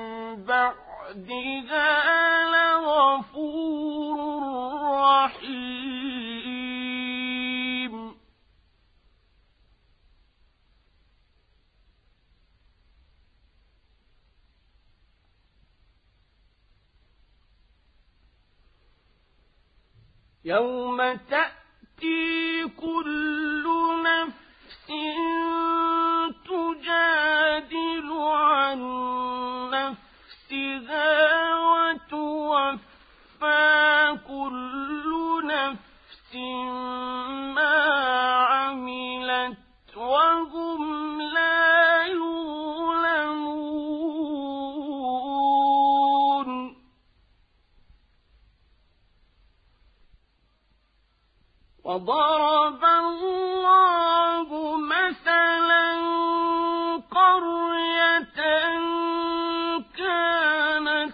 بعدها لغفور رحيم يوم تأتي كل نفس تجادل عن نفسها وتوفى كل نفس ما عملت وهم لا يظلمون وضرب الله مثلا قرية كانت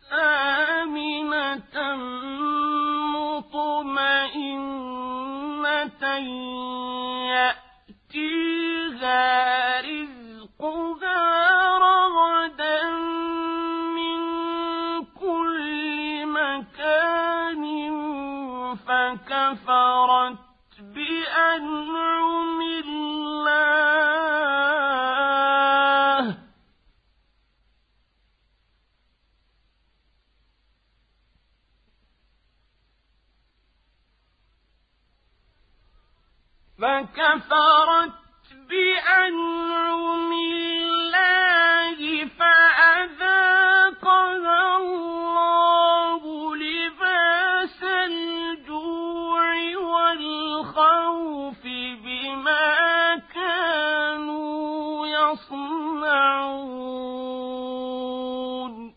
آمنة مطمئنة يأتيها رزقها رغدا من كل مكان فكفرت بأنعم الله فأذاقها الله لباس الجوع والخوف بما كانوا يصنعون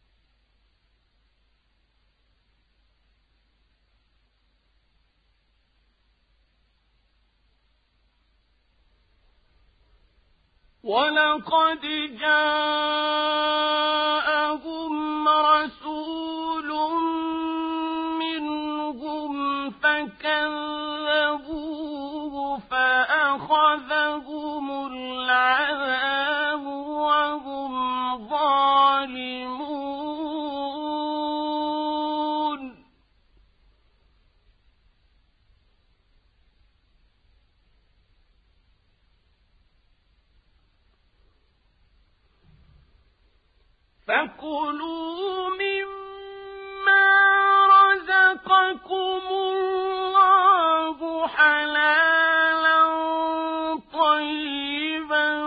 ولقد جاءهم رسول منهم فكذبوه فأخذهم العذاب وهم ظالمون فكلوا مما رزقكم الله حلالا طيبا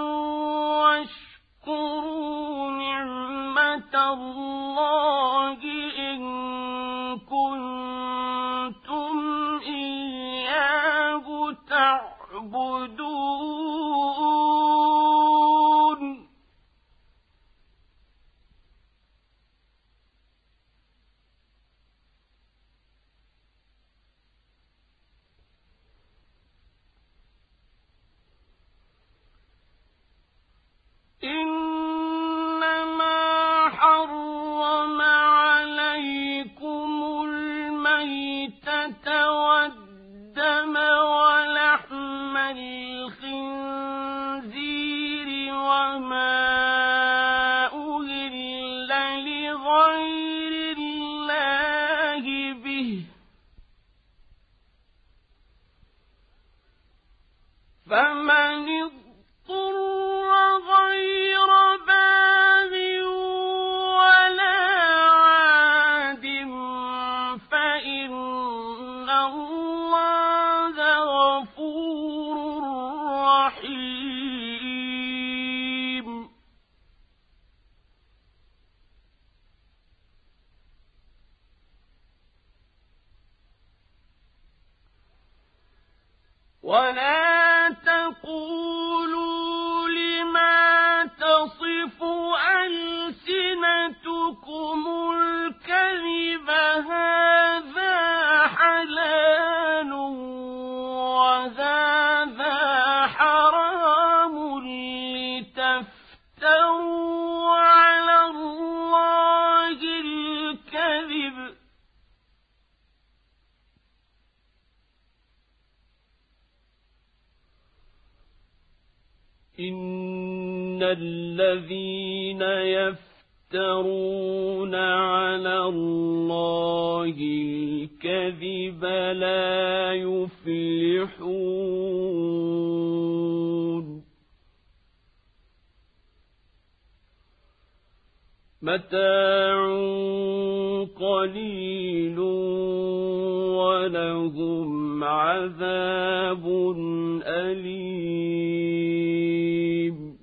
واشكروا نعمة الله إن كنتم إياه تعبدون إنما حرم عليكم الميتة والدم ولحم الخنزير وما أهل لغير الله به فمن اضطر غير باغ ولا ولا تقولوا لما تصف ألسنتكم الكذب هذا حلال وهذا حرام لتفتروا على الله الكذب إن الذين يفترون على الله الكذب لا يفلحون متاع قليل ولهم عذاب أليم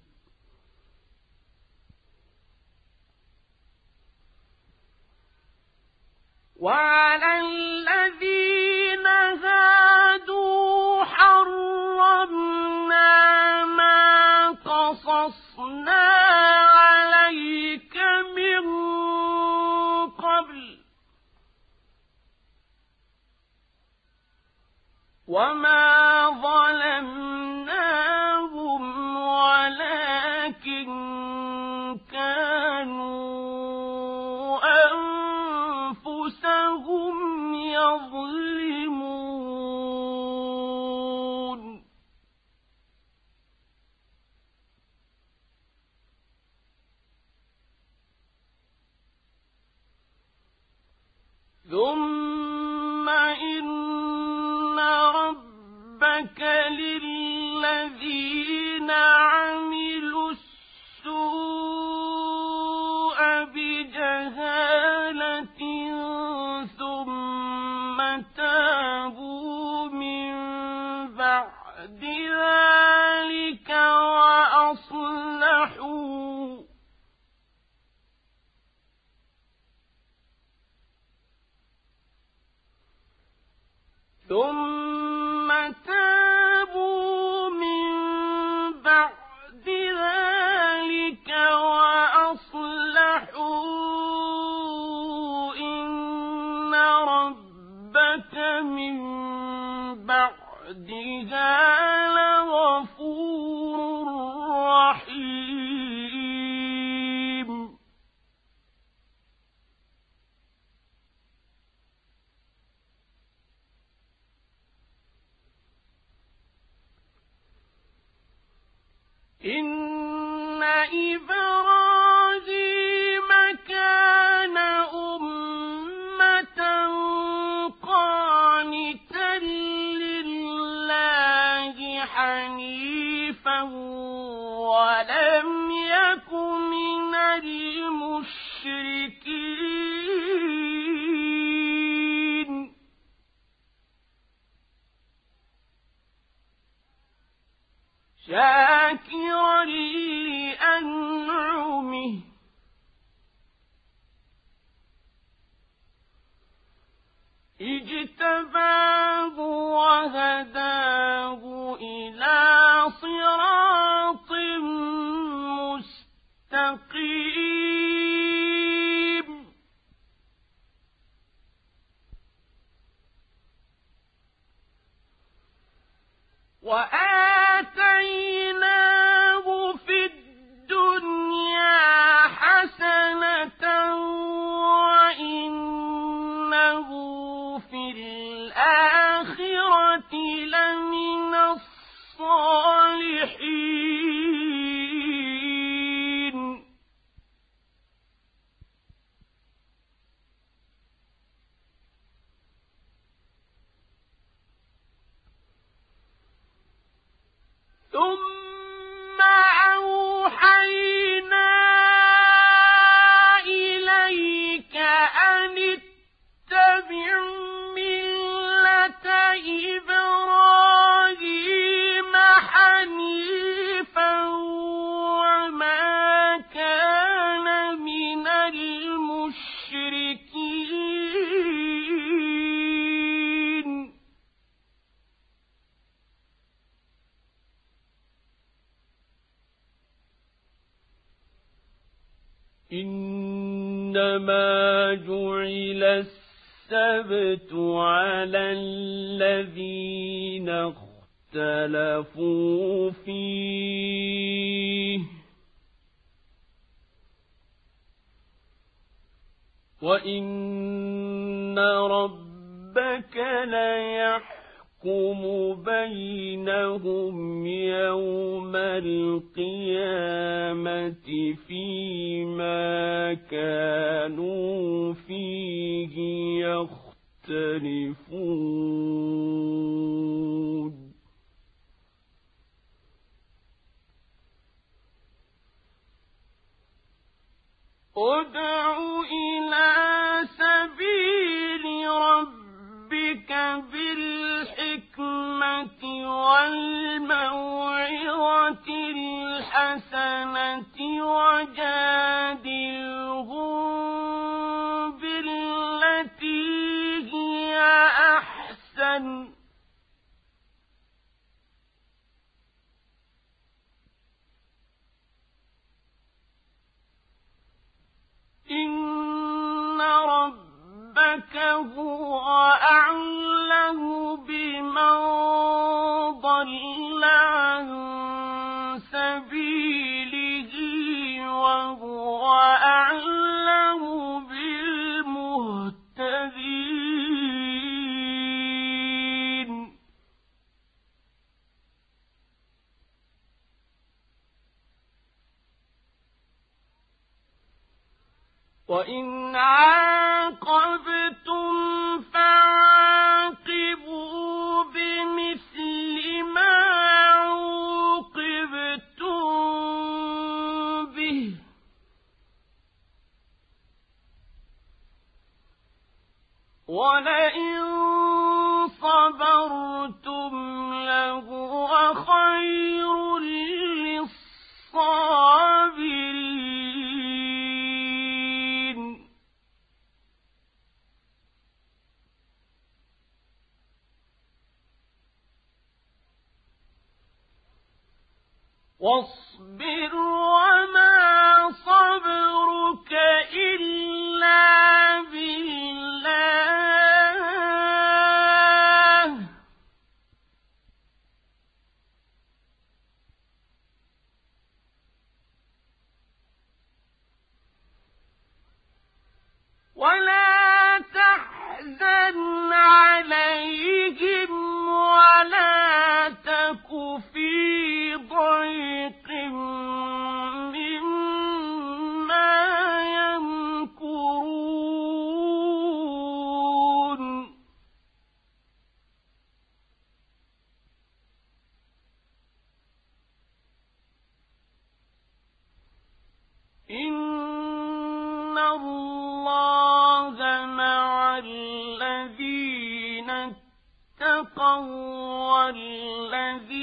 وعلى الذين هادوا حرمنا ما قصصنا عليك من قبل وما ظلمناهم ولكن كانوا أنفسهم يظلمون ثم إن ربك للذين عملوا السوء بجهالة ثم تابوا من بعد ذلك وأصلحوا إن ربك من بعدها لغفور رحيم إن إبراهيم كان أمة قانتا لله حنيفا ولم يك من المشركين شاكرا لأنعمه اجتباه وهداه إلى صراط مستقيم وآتيناه في الدنيا حسنة وإنه في الآخرة لمن الصالحين إنما جعل السبت على الذين اختلفوا فيه وإن ربك ليحكم بينهم يوم القيامة فيما كانوا فيه يختلفون ادع إلى سبيل ربك بالحكمة والموعظة الحسنة وجادلهم بالتي هي أحسن إن ربك هو أعلم بمن ضل عن سبيله وهو أعلم بالمهتدين وإن عاقبتم فعاقبوا بمثل ما عوقبتم به ولئن صبرتم لهو خير للصابرين واصبر وما صبرك إلا بالله ولا تحزن عليهم ولا تك في ضيق مما يمكرون إن الله مع الذين اتقوا والذين